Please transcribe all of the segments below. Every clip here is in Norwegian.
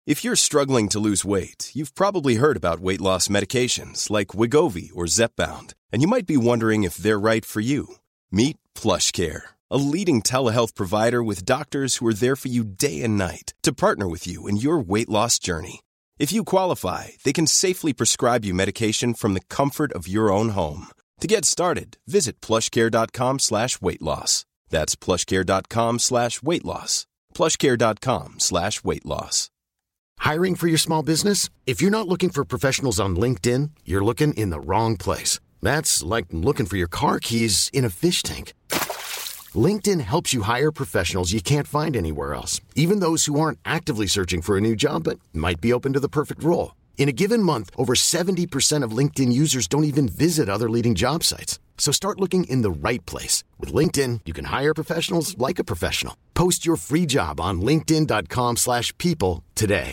If you're struggling to lose weight, you've probably heard about weight loss medications like Wegovy or Zepbound, and you might be wondering if they're right for you. Meet PlushCare, a leading telehealth provider with doctors who are there for you day and night to partner with you in your weight loss journey. If you qualify, they can safely prescribe you medication from the comfort of your own home. To get started, visit plushcare.com/weightloss. That's plushcare.com/weightloss. plushcare.com/weightloss. Hiring for your small business? If you're not looking for professionals on LinkedIn, you're looking in the wrong place. That's like looking for your car keys in a fish tank. LinkedIn helps you hire professionals you can't find anywhere else, even those who aren't actively searching for a new job but might be open to the perfect role. In a given month, over 70% of LinkedIn users don't even visit other leading job sites. So start looking in the right place. With LinkedIn, you can hire professionals like a professional. Post your free job on linkedin.com/people today.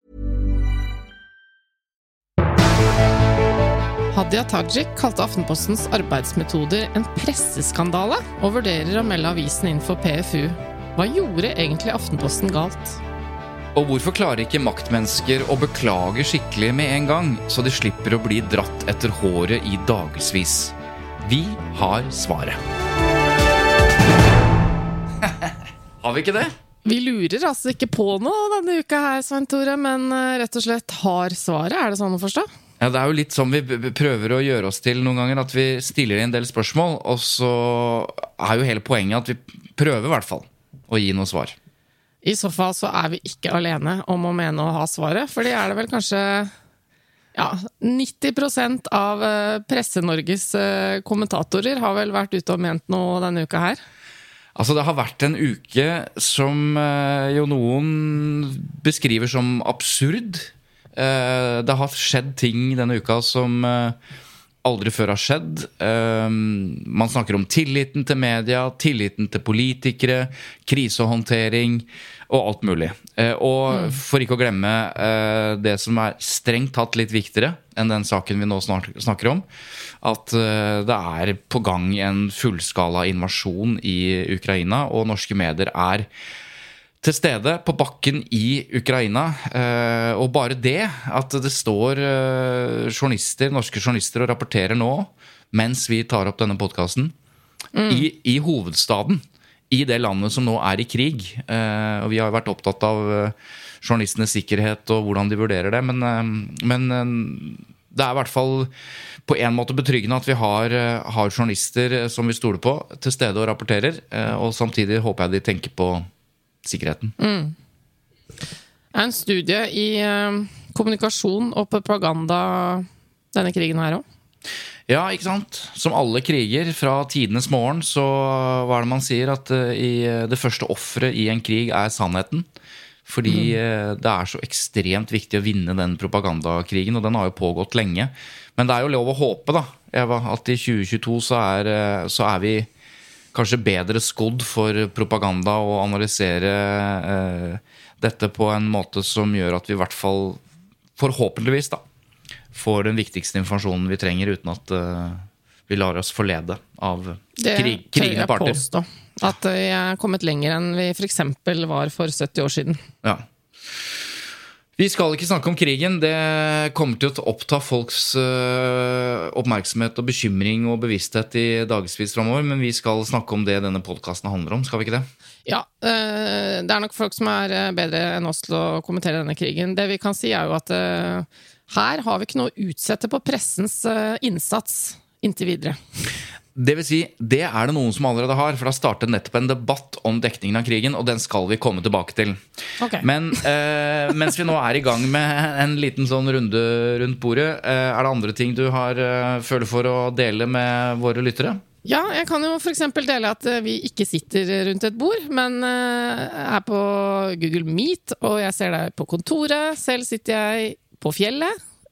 Hadia Tajik kalte Aftenpostens arbeidsmetoder en presseskandale og vurderer å melde avisen inn for PFU. Hva gjorde egentlig Aftenposten galt? Og hvorfor klarer ikke maktmennesker å beklage skikkelig med en gang, så de slipper å bli dratt etter håret i dagsvis? Vi har svaret. Har vi ikke det? Vi lurer altså ikke på noe denne uka her, Svein Tore, men rett og slett har svaret. Er det sånn å forstå? Ja, det er jo litt sånn vi prøver å gjøre oss til noen ganger, at vi stiller en del spørsmål, og så er jo hele poenget at vi prøver i hvert fall å gi noe svar. I så fall så er vi ikke alene om å mene å ha svaret, for det er det vel kanskje 90% av Presse-Norges kommentatorer har vel vært ute og ment noe denne uka her. Altså det har vært en uke som jo noen beskriver som absurd. Det har skjedd ting denne uka som aldri før har skjedd. Man snakker om tilliten til media, tilliten til politikere, krisehåndtering og alt mulig. Og for ikke å glemme det som er strengt tatt litt viktigere enn den saken vi nå snakker om, at det er på gang en fullskala invasjon i Ukraina, og norske medier er til stede på bakken i Ukraina, og bare det at det står norske journalister og rapporterer nå, mens vi tar opp denne podcasten, i hovedstaden, i det landet som nå er i krig. Og vi har vært opptatt av journalistenes sikkerhet og hvordan de vurderer det, men det er i hvert fall på en måte betryggende at vi har journalister som vi stoler på til stede og rapporterer, og samtidig håper jeg de tenker på sikkerheten. Det er en studie i kommunikasjon og propaganda denne krigen her også. Ja, ikke sant? Som alle kriger fra tidenes morgen, så hva er det man sier? At det første offeret i en krig er sannheten. Fordi det er så ekstremt viktig å vinne den propagandakrigen, og den har jo pågått lenge. Men det er jo lov å håpe da, Eva, at i 2022 så er vi kanskje bedre skodd for propaganda og analysere dette på en måte som gjør at vi i hvert fall forhåpentligvis da får den viktigste informasjonen vi trenger uten at vi lar oss forlede av krigende parter. Det tør jeg påstå, at vi er kommet lenger enn vi for eksempel var for 70 år siden. Ja. Vi skal ikke snakke om krigen, det kommer til å oppta folks oppmerksomhet og bekymring og bevissthet i dagsvis fremover, men vi skal snakke om det denne podcasten handler om, skal vi ikke det? Ja, det er nok folk som er bedre enn oss til å kommentere denne krigen. Det vi kan si er jo at her har vi ikke noe å utsette på pressens innsats inntil videre. Det vil si, det er det noen som allerede har, for det har startet nettopp en debatt om dekningen av krigen, og den skal vi komme tilbake til. Okay. Men mens vi nå er i gang med en liten sånn runde rundt bordet, er det andre ting du har føler for å dele med våre lyttere? Ja, jeg kan jo for eksempel dele at vi ikke sitter rundt et bord, men er på Google Meet, og jeg ser deg på kontoret. Selv sitter jeg på fjellet.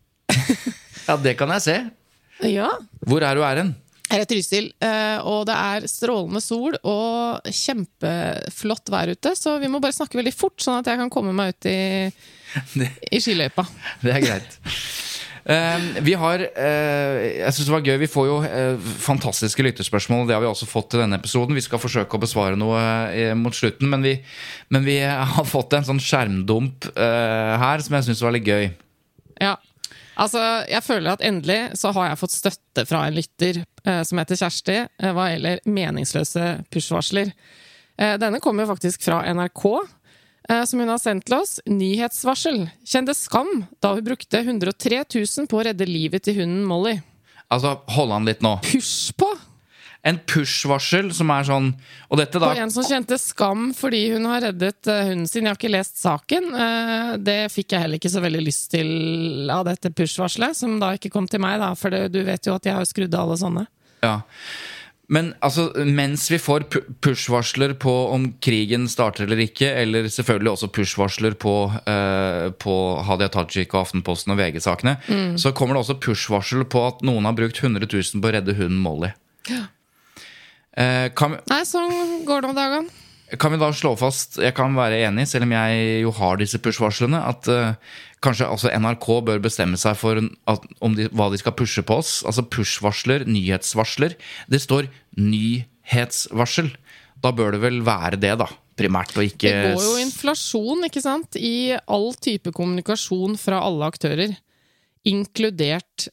Ja, det kan jeg se. Ja. Hvor er du hen? Her er Trysil, og det er strålende sol og kjempeflott vær ute, så vi må bare snakke veldig fort, sånn at jeg kan komme meg ut i skiløypa. Det er greit. Vi har, jeg synes det var gøy, vi får jo fantastiske lytterspørsmål, det har vi også fått til denne episoden. Vi skal forsøke å besvare noe mot slutten, men vi har fått en sånn skjermdump her som jeg synes var litt gøy. Ja, altså jeg føler at endelig så har jeg fått støtte fra en lytter som heter Kjersti, hva gjelder meningsløse pushvarsler. Denne kommer jo faktisk fra NRK, som hun har sendt til oss. Nyhetsvarsel. Kjente skam da hun brukte 103 000 på å redde livet til hunden Molly. Altså, hold an litt nå. Push på! En push-varsel som sånn, og dette da... Og en som kjente skam fordi hun har reddet hunden sin. Jeg har ikke lest saken. Det fikk jeg heller ikke så veldig lyst til av dette push-varselet, som da ikke kom til meg, da, for du vet jo at jeg har skrudd alle sånne. Ja. Men altså, mens vi får push-varsler på om krigen starter eller ikke, eller selvfølgelig også push-varsler på Hadia Tajik og Aftenposten og VG-sakene, så kommer det også push-varsel på at noen har brukt 100 000 på å redde hunden Molly. Ja. Nei, sånn går det om dagen. Kan vi da slå fast, jeg kan være enig, selv om jeg jo har disse push-varslene, at kanskje altså NRK bør bestemme seg for hva de skal pushe på oss. Altså push-varsler, nyhetsvarsler. Det står nyhetsvarsel. Da bør det vel være det da, primært, og ikke... Det går jo inflasjon, ikke sant? I all type kommunikasjon fra alle aktører, inkludert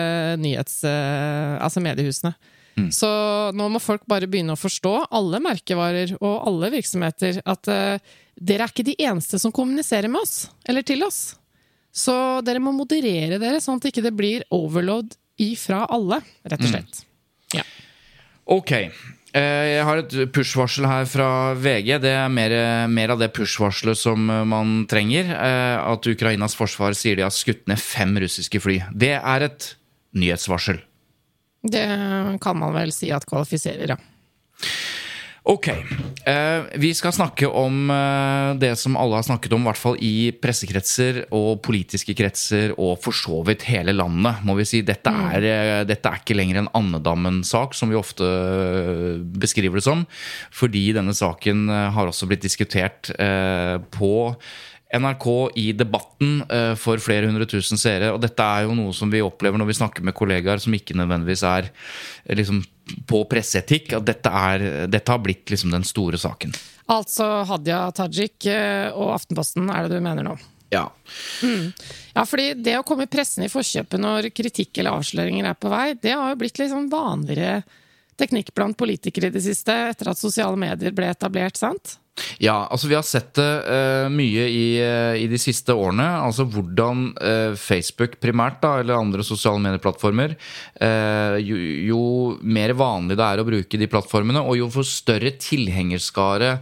altså mediehusene. Så nå må folk bare begynne å forstå, alle merkevarer og alle virksomheter, at dere ikke de eneste som kommuniserer med oss, eller til oss. Så dere må moderere dere, sånn at ikke det blir overload ifra alle, rett og slett. Ja. Ok, jeg har et push-varsel her fra VG. Det mer av det push-varselet som man trenger, at Ukrainas forsvar sier de har skutt ned 5 russiske fly. Det et nyhetsvarsel. Det kan man vel si at kvalifiserer, ja. Ok, vi skal snakke om det som alle har snakket om, I hvert fall I pressekretser og politiske kretser, og for så vidt hele landet, må vi si. Dette ikke lenger en andedammen-sak, som vi ofte beskriver det som, fordi denne saken har også blitt diskutert på NRK I debatten for flere 100 000 seere, og dette jo noe som vi opplever når vi snakker med kollegaer som ikke nødvendigvis liksom på presseetikk, at dette har blitt liksom den store saken. Altså Hadia Tajik og Aftenposten, det du mener nå? Ja. Ja, fordi det å komme I pressen I forkjøpet når kritikk eller avsløringer på vei, det har jo blitt liksom vanligere teknikk blant politikere I det siste, etter at sosiale medier ble etablert, sant? Ja, altså vi har sett det mye I de siste årene, altså hvordan Facebook primært da, eller andre sosiale medieplattformer, jo mer vanlig det å bruke de plattformene, og jo for større tilhengerskare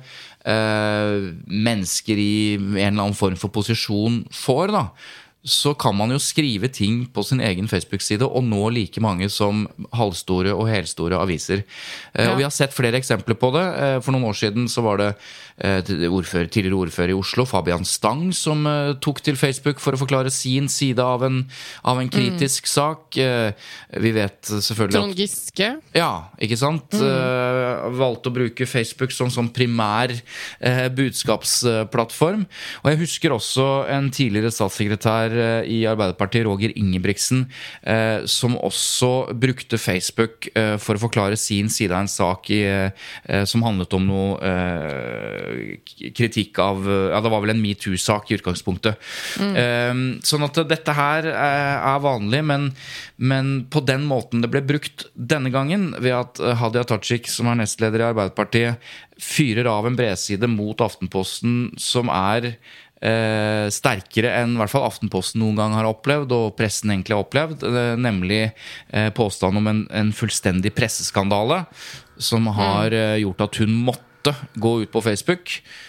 mennesker I en eller annen form for posisjon får da, så kan man jo skrive ting på sin egen Facebook-side og nå like mange som halvstore og helstore aviser. Og vi har sett flere eksempler på det. For noen år siden så var det tidligere ordfører I Oslo, Fabian Stang, som tok til Facebook for å forklare sin side av en kritisk sak. Vi vet selvfølgelig Trond Giske. Ja, ikke sant? Valgte å bruke Facebook som primær budskapsplattform. Og jeg husker også en tidligere statssekretær I Arbeiderpartiet, Roger Ingebrigtsen, som også brukte Facebook for å forklare sin side av en sak som handlet om noe kritikk av, det var vel en MeToo-sak I utgangspunktet. Sånn at dette her vanlig, men på den måten det ble brukt denne gangen, ved at Hadia Tajik, som nestleder I Arbeiderpartiet, fyrer av en bredside mot Aftenposten, som sterkere enn I hvert fall Aftenposten noen gang har opplevd, og pressen egentlig har opplevd, nemlig påstand om en fullstendig presseskandale, som har gjort at hun måtte gå ut på Facebook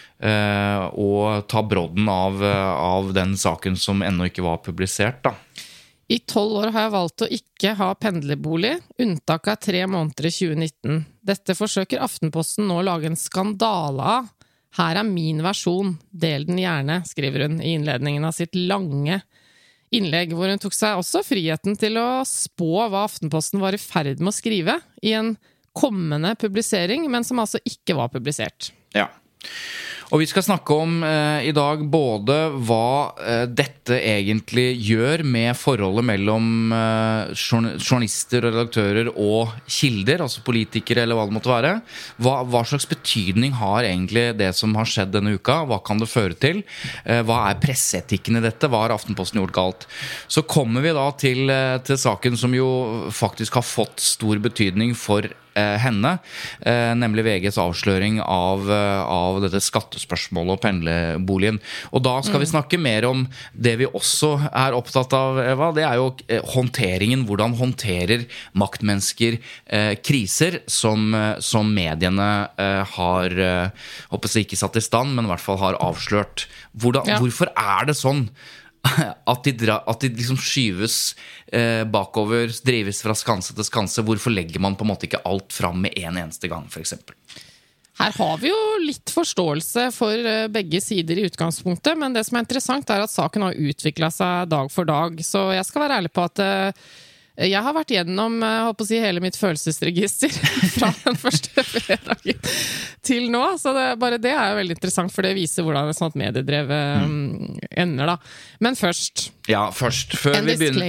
og ta brodden av den saken som ennå ikke var publisert da. I 12 år har jeg valgt å ikke ha pendlerbolig, unntak av 3 måneder I 2019. Dette forsøker Aftenposten nå å lage en skandale av. Her min versjon, del den gjerne, skriver hun I innledningen av sitt lange innlegg, hvor hun tok seg også friheten til å spå hva Aftenposten var I ferd med å skrive I en kommende publisering, men som altså ikke var publisert. Ja. Og vi skal snakke om I dag både hva dette egentlig gjør med forholdet mellom journalister og redaktører og kilder, altså politikere eller hva det måtte være. Hva slags betydning har egentlig det som har skjedd denne uka? Hva kan det føre til? Hva presseetikken I dette? Hva har Aftenposten gjort galt? Så kommer vi da til saken som jo faktisk har fått stor betydning for henne, nemlig VGs avsløring av dette skattespørsmålet og pendlerboligen. Og da skal vi snakke mer om det vi også opptatt av, Eva. Det jo håndteringen, hvordan håndterer maktmennesker kriser som mediene har, håper jeg ikke satt I stand, men I hvert fall har avslørt. Hvorfor det sånn? At de liksom skyves bakover, drives fra skanse til skanse. Hvorfor legger man på en måte ikke alt fram med en eneste gang, for eksempel? Her har vi jo litt forståelse for begge sider I utgangspunktet, men det som interessant at saken har utviklet seg dag for dag. Så jeg skal være ærlig på at jeg har vært gjennom, hele mitt følelsesregister fra den første fredagen til nå, så bare det jo veldig interessant, for det viser hvordan et sånt mediedrev ender da. Men først, før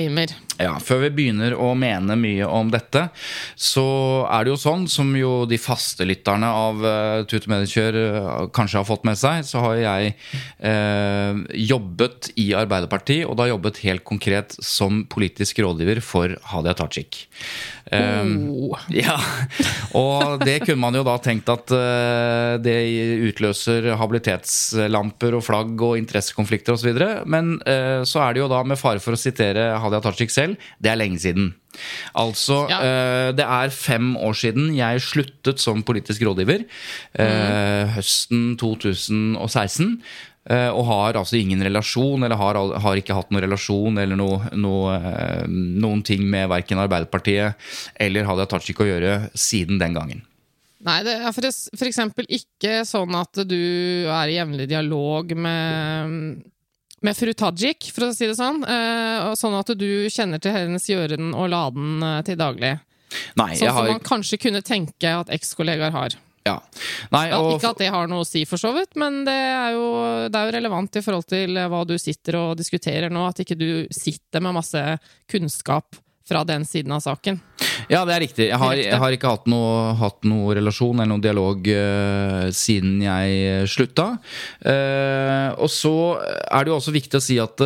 vi begynner å mene mye om dette, så det jo sånn, som jo de faste lytterne av Tut og Mediekjør kanskje har fått med seg, så har jeg jobbet I Arbeiderpartiet, og da jobbet helt konkret som politisk rådgiver for Hadia Tajik. Ja, og det kunne man jo da tenkt at det utløser habilitetslamper og flagg og interessekonflikter og så videre, men så det jo da med fare for å sitere Hadia Tajik selv, det lenge siden. Altså, det 5 år siden jeg sluttet som politisk rådgiver, høsten 2016, og har altså ingen relasjon, eller har ikke hatt noen relasjon eller noen ting med hverken Arbeiderpartiet eller Hadia Tajik å gjøre siden den gangen. Nei, det for eksempel ikke sånn at du I jevnlig dialog med fru Tajik, for å si det sånn, og sånn at du kjenner til hennes gjøren og laden til daglig. Nei, sånn som man kanskje kunne tenke at eks-kollegaer har. Ja. Nei, ikke at det har noe å si for så vidt, men det jo relevant I forhold til hva du sitter og diskuterer nå, at ikke du sitter med masse kunnskap fra den siden av saken. Ja, det riktig. Jeg har ikke hatt noe relasjon eller noen dialog siden jeg slutta. Og så det jo også viktig å si at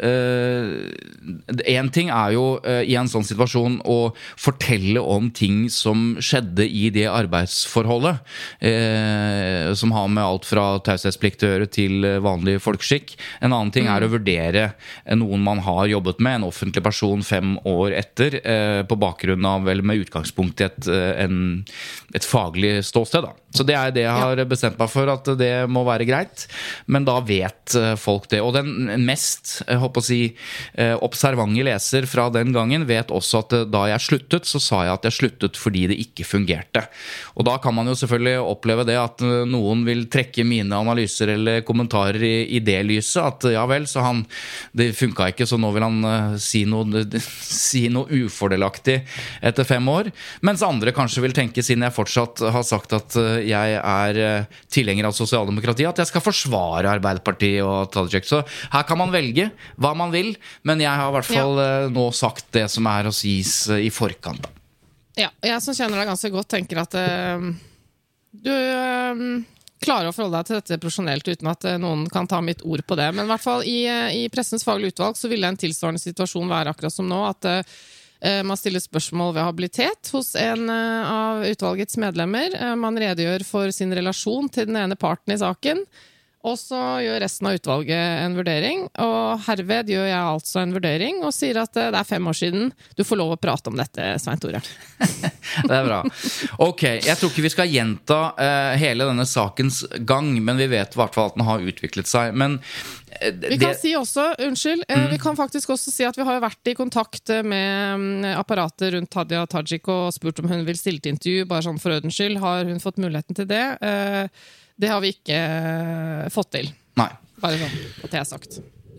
en ting jo I en sånn situasjon å fortelle om ting som skjedde I det arbeidsforholdet, som har med alt fra taushetsplikt å gjøre til vanlig folkeskikk. En annen ting å vurdere noen man har jobbet med, en offentlig person 5 år etter, på bakgrunn av, eller med utgangspunkt I et faglig ståsted da. Så det det jeg har bestemt meg for, at det må være greit, men da vet folk det. Og den mest, jeg håper å si, observante leser fra den gangen vet også at da jeg sluttet, så sa jeg at jeg sluttet fordi det ikke fungerte. Og da kan man jo selvfølgelig oppleve det at noen vil trekke mine analyser eller kommentarer I det lyset, at ja vel, så det funket ikke, så nå vil han si noe ufordelaktig etter 5 år, mens andre kanskje vil tenke, siden jeg fortsatt har sagt at jeg tilhenger av sosialdemokrati, at jeg skal forsvare Arbeiderpartiet og Tajik. Så her kan man velge hva man vil, men jeg har I hvert fall nå sagt det som å sies I forkant. Ja, jeg som kjenner deg ganske godt tenker at du klarer å forholde deg til dette profesjonelt uten at noen kan ta mitt ord på det, men I hvert fall I pressens faglige utvalg så ville en tilsvarende situasjon være akkurat som nå, at man stiller spørsmål ved habilitet hos en av utvalgets medlemmer. Man redegjør for sin relasjon til den ene parten I saken, og så gjør resten av utvalget en vurdering, og herved gjør jeg altså en vurdering og sier at det 5 år siden du får lov å prate om dette, Svein Tore. Det bra. Ok, jeg tror ikke vi skal gjenta hele denne sakens gang, men vi vet I hvert fall at den har utviklet seg. Men vi kan si også, vi kan faktisk også si at vi har vært I kontakt med apparatet rundt Hadia Tajik og spurt om hun vil stille til intervju, bare sånn for ordens skyld. Har hun fått muligheten til det? Det har vi ikke fått til. Nei. Bare sånn, at det sagt.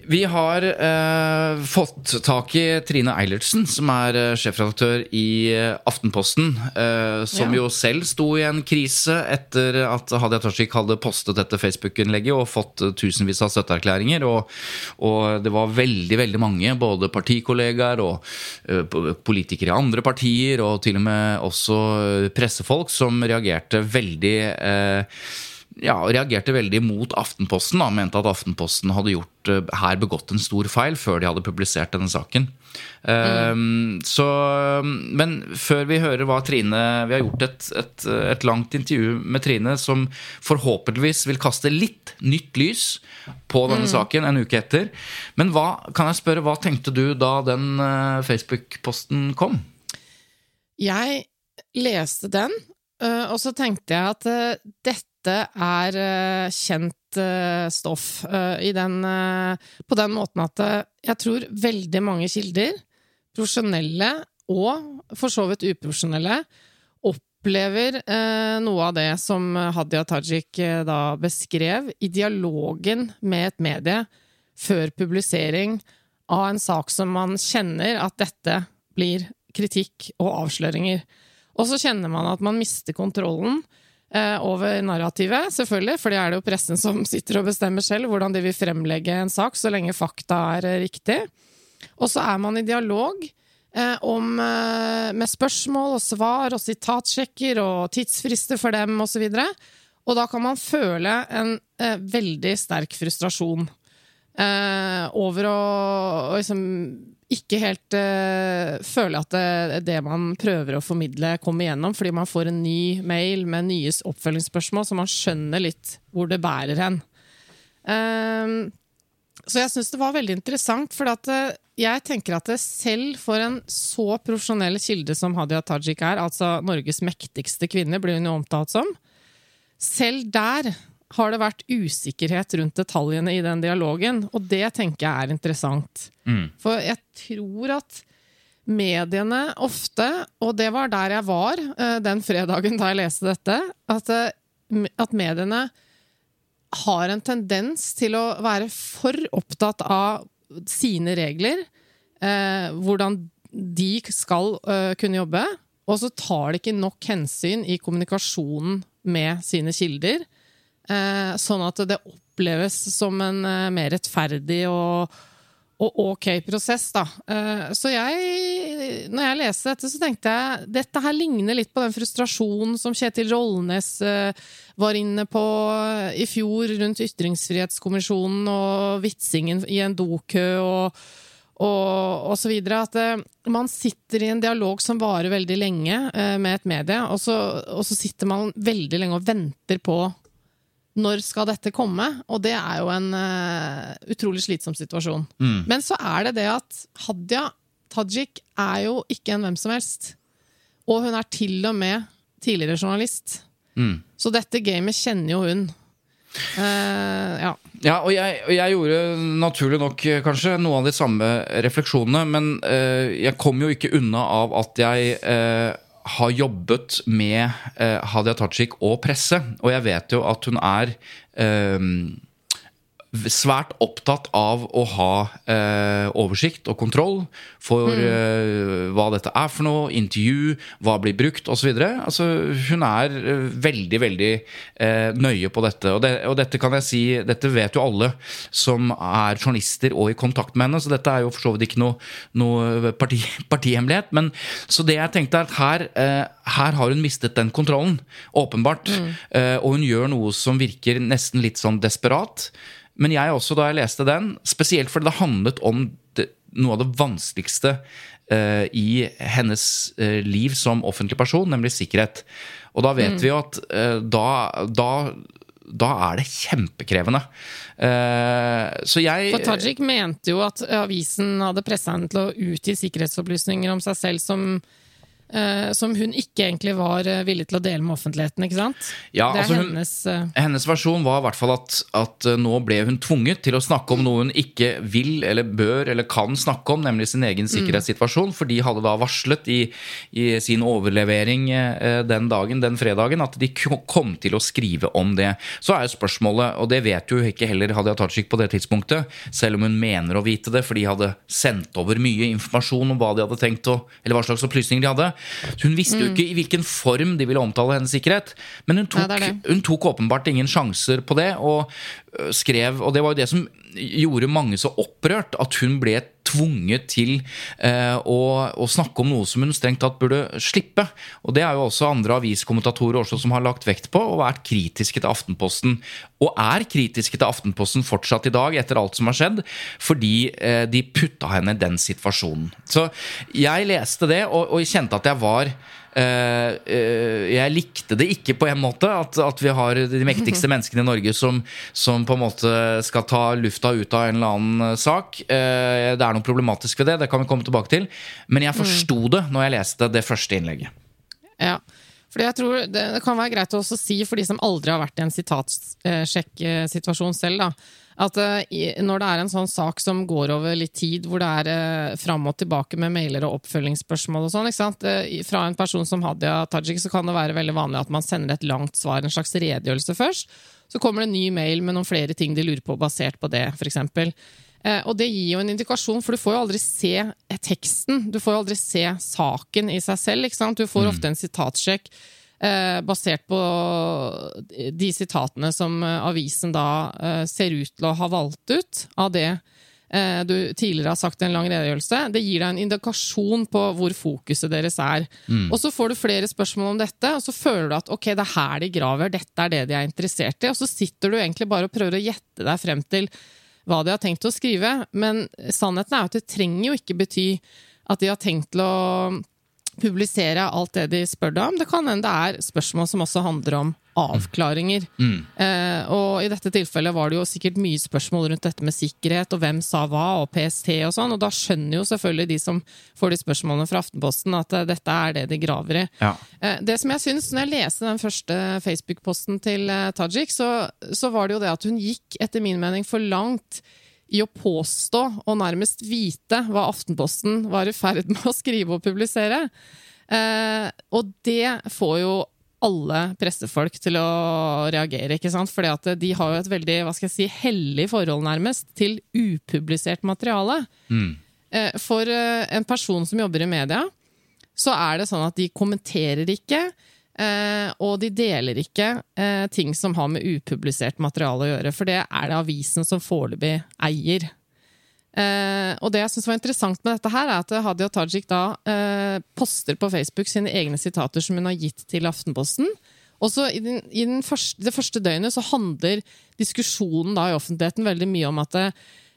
Vi har fått tak i Trine Eilertsen, som sjefredaktør i Aftenposten, som jo selv sto i en krise etter at Hadia Tajik hadde postet dette Facebook-innlegget og fått tusenvis av støtteerklæringer, og det var veldig, veldig mange, både partikollegaer og politikere i andre partier, og til og med også pressefolk som reagerte veldig mot Aftenposten, da, mente at Aftenposten hadde begått en stor feil før de hadde publisert denne saken. Men før vi hører hva Trine, vi har gjort et langt intervju med Trine som forhåpentligvis vil kaste litt nytt lys på denne saken en uke etter. Men kan jeg spørre, hva tenkte du da den Facebook-posten kom? Jeg leste den, og så tenkte jeg at dette kjent stoff på den måten at jeg tror veldig mange kilder, profesjonelle og for så vidt uprofesjonelle, opplever noe av det som Hadia Tajik da beskrev i dialogen med et medie før publisering av en sak som man kjenner at dette blir kritikk og avsløringer. Og så kjenner man at man mister kontrollen over narrativet, selvfølgelig, for det det jo pressen som sitter og bestemmer selv hvordan de vil fremlegge en sak, så lenge fakta riktig. Og så man i dialog med spørsmål og svar og sitatsjekker og tidsfrister for dem og så videre. Og da kan man føle en veldig sterk frustrasjon over å liksom ikke helt føle at det man prøver å formidle kommer igjennom, fordi man får en ny mail med nye oppfølgingsspørsmål, så man skjønner litt hvor det bærer hen. Så jeg synes det var veldig interessant, for at jeg tenker at selv for en så profesjonell kilde som Hadia Tajik altså Norges mektigste kvinne, blir hun jo omtalt som, selv der har det vært usikkerhet rundt detaljene i den dialogen, og det tenker jeg interessant. For jeg tror at mediene ofte, og det var der jeg var den fredagen da jeg leste dette, at mediene har en tendens til å være for opptatt av sine regler, hvordan de skal kunne jobbe, og så tar de ikke nok hensyn i kommunikasjonen med sine kilder, sånn at det oppleves som en mer rettferdig og ok prosess da. Så når jeg leste dette, så tenkte jeg dette her ligner litt på den frustrasjonen som Kjetil Rollnes var inne på i fjor rundt Ytringsfrihetskommisjonen og vitsingen i en dokø og så videre, at man sitter i en dialog som varer veldig lenge med et medie, og så sitter man veldig lenge og venter på når skal dette komme? Og det jo en utrolig slitsom situasjon. Men så det at Hadia Tajik jo ikke en hvem som helst. Og hun til og med tidligere journalist. Så dette gamet kjenner jo hun. Ja, og jeg gjorde naturlig nok kanskje noen av de samme refleksjonene, men jeg kom jo ikke unna av at jeg har jobbet med Hadia Tajik og presse, og jeg vet jo at hun svært opptatt av å ha oversikt og kontroll for hva dette for noe, intervju, hva blir brukt og så videre. Altså, hun veldig, veldig nøye på dette, og dette kan jeg si, dette vet jo alle som journalister og i kontakt med henne, så dette jo for så vidt ikke noe partihemmelighet, men så det jeg tenkte at her har hun mistet den kontrollen, åpenbart, og hun gjør noe som virker nesten litt sånn desperat. Men jeg også, da jeg leste den, spesielt fordi det handlet om noe av det vanskeligste i hennes liv som offentlig person, nemlig sikkerhet. Og da vet vi jo at da det kjempekrevende. For Tajik mente jo at avisen hadde presset henne til å utgi sikkerhetsopplysninger om seg selv som som hun ikke egentlig var villig til å dele med offentligheten, ikke sant? Ja, det altså hennes versjon var I hvert fall at nå ble hun tvunget til å snakke om noe hun ikke vil, eller bør, eller kan snakke om, nemlig sin egen sikkerhetssituasjon, for de hadde da varslet I sin overlevering den dagen, den fredagen, at de kom til å skrive om det. Så jo spørsmålet, og det vet jo ikke heller Hadia Tajik på det tidspunktet, selv om hun mener å vite det, for de hadde sendt over mye informasjon om hva de hadde tenkt, eller hva slags opplysninger de hadde. Så hun visste jo ikke I hvilken form de ville omtale hennes sikkerhet, men hun tok åpenbart ingen sjanser på det, og skrev, og det var jo det som gjorde mange så opprørt, at hun ble tvunget til å snakke om noe som hun strengt tatt burde slippe, og det jo også andre aviskommentatorer også som har lagt vekt på, og vært kritiske til Aftenposten, og kritiske til Aftenposten fortsatt I dag, etter alt som har skjedd, fordi de putta henne I den situasjonen. Så jeg leste det, og jeg kjente at jeg var jeg likte det ikke på en måte at vi har de mektigste menneskene I Norge som på en måte skal ta lufta ut av en eller annen sak. Det noe problematisk ved det kan vi komme tilbake til, men jeg forstod det når jeg leste det første innlegget. Ja, for jeg tror det kan være greit å også si for de som aldri har vært I en sitatsjekk-situasjon selv da, at når det en sånn sak som går over litt tid, hvor det frem og tilbake med mailer og oppfølgingsspørsmål og sånn, ikke sant? Fra en person som Hadia Tajik så kan det være veldig vanlig at man sender et langt svar, en slags redegjørelse først, så kommer det en ny mail med noen flere ting de lurer på basert på det, for eksempel. Og det gir jo en indikasjon, for du får jo aldri se teksten, du får jo aldri se saken I seg selv, ikke sant? Du får ofte en sitatsjekk basert på de sitatene som avisen da ser ut til å ha valgt ut av det du tidligere har sagt I en lang redegjørelse. Det gir deg en indikasjon på hvor fokuset deres og så får du flere spørsmål om dette, og så føler du at ok, det her de graver, dette det de interessert I, og så sitter du egentlig bare og prøver å gjette deg frem til hva de har tenkt å skrive, men sannheten at det trenger jo ikke bety at de har tenkt til å publisere alt det de spør deg om. Det kan hende det spørsmål som også handler om avklaringer. Og I dette tilfellet var det jo sikkert mye spørsmål rundt dette med sikkerhet, og hvem sa hva, og PST og sånn, og da skjønner jo selvfølgelig de som får de spørsmålene fra Aftenposten at dette det de graver I. Ja. Det som jeg synes, når jeg leste den første Facebook-posten til Tajik, så var det jo det at hun gikk, etter min mening, for langt I å påstå og nærmest vite hva Aftenposten var I ferd med å skrive og publisere. Og det får jo alle pressefolk til å reagere, ikke sant? Fordi at de har jo et veldig, hva skal jeg si, hellig forhold nærmest til upublisert materiale. For en person som jobber I media, så det sånn at de kommenterer ikke, og de deler ikke ting som har med upublisert materiale å gjøre, for det det avisen som foreløpig eier. Og det jeg synes var interessant med dette her at Hadia Tajik da poster på Facebook sine egne sitater som hun har gitt til Aftenposten, og så I det første døgnet så handler diskusjonen da I offentligheten veldig mye om at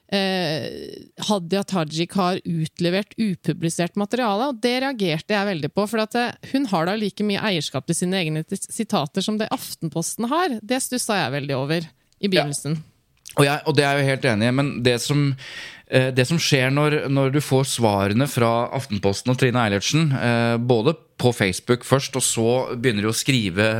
Hadia Tajik har utlevert upublisert materiale, og det reagerte jeg veldig på, for at hun har da like mye eierskap til sine egne sitater som det Aftenposten har. Det stusset jeg veldig over I begynnelsen. Ja. Og det jeg jo helt enig I, men det som skjer når du får svarene fra Aftenposten og Trine Eilertsen, både på Facebook først, og så begynner de å skrive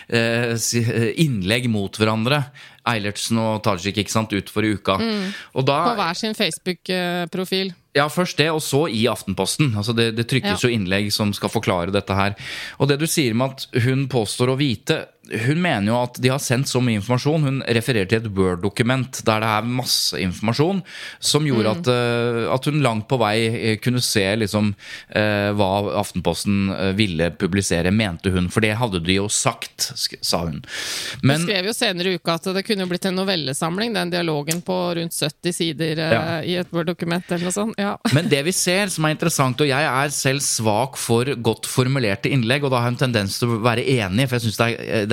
innlegg mot hverandre, Eilertsen og Tajik, ikke sant, ut for I uka. Og da, på hver sin Facebook-profil. Ja, først det, og så I Aftenposten. Altså det trykkes jo innlegg som skal forklare dette her. Og det du sier med at hun påstår å vite, hun mener jo at de har sendt så mye informasjon. Hun refererer til et Word-dokument der det masse informasjon som gjorde at hun langt på vei kunne se liksom, hva Aftenposten ville publisere, mente hun. For det hadde de jo sagt, sa hun. Men, hun skrev jo senere I uka at det kunne blitt en novellesamling, den dialogen på rundt 70 sider I et Word-dokument eller noe sånt. Ja. Men det vi ser som interessant, og jeg selv svak for godt formulerte innlegg, og da har jeg en tendens til å være enig, for jeg synes det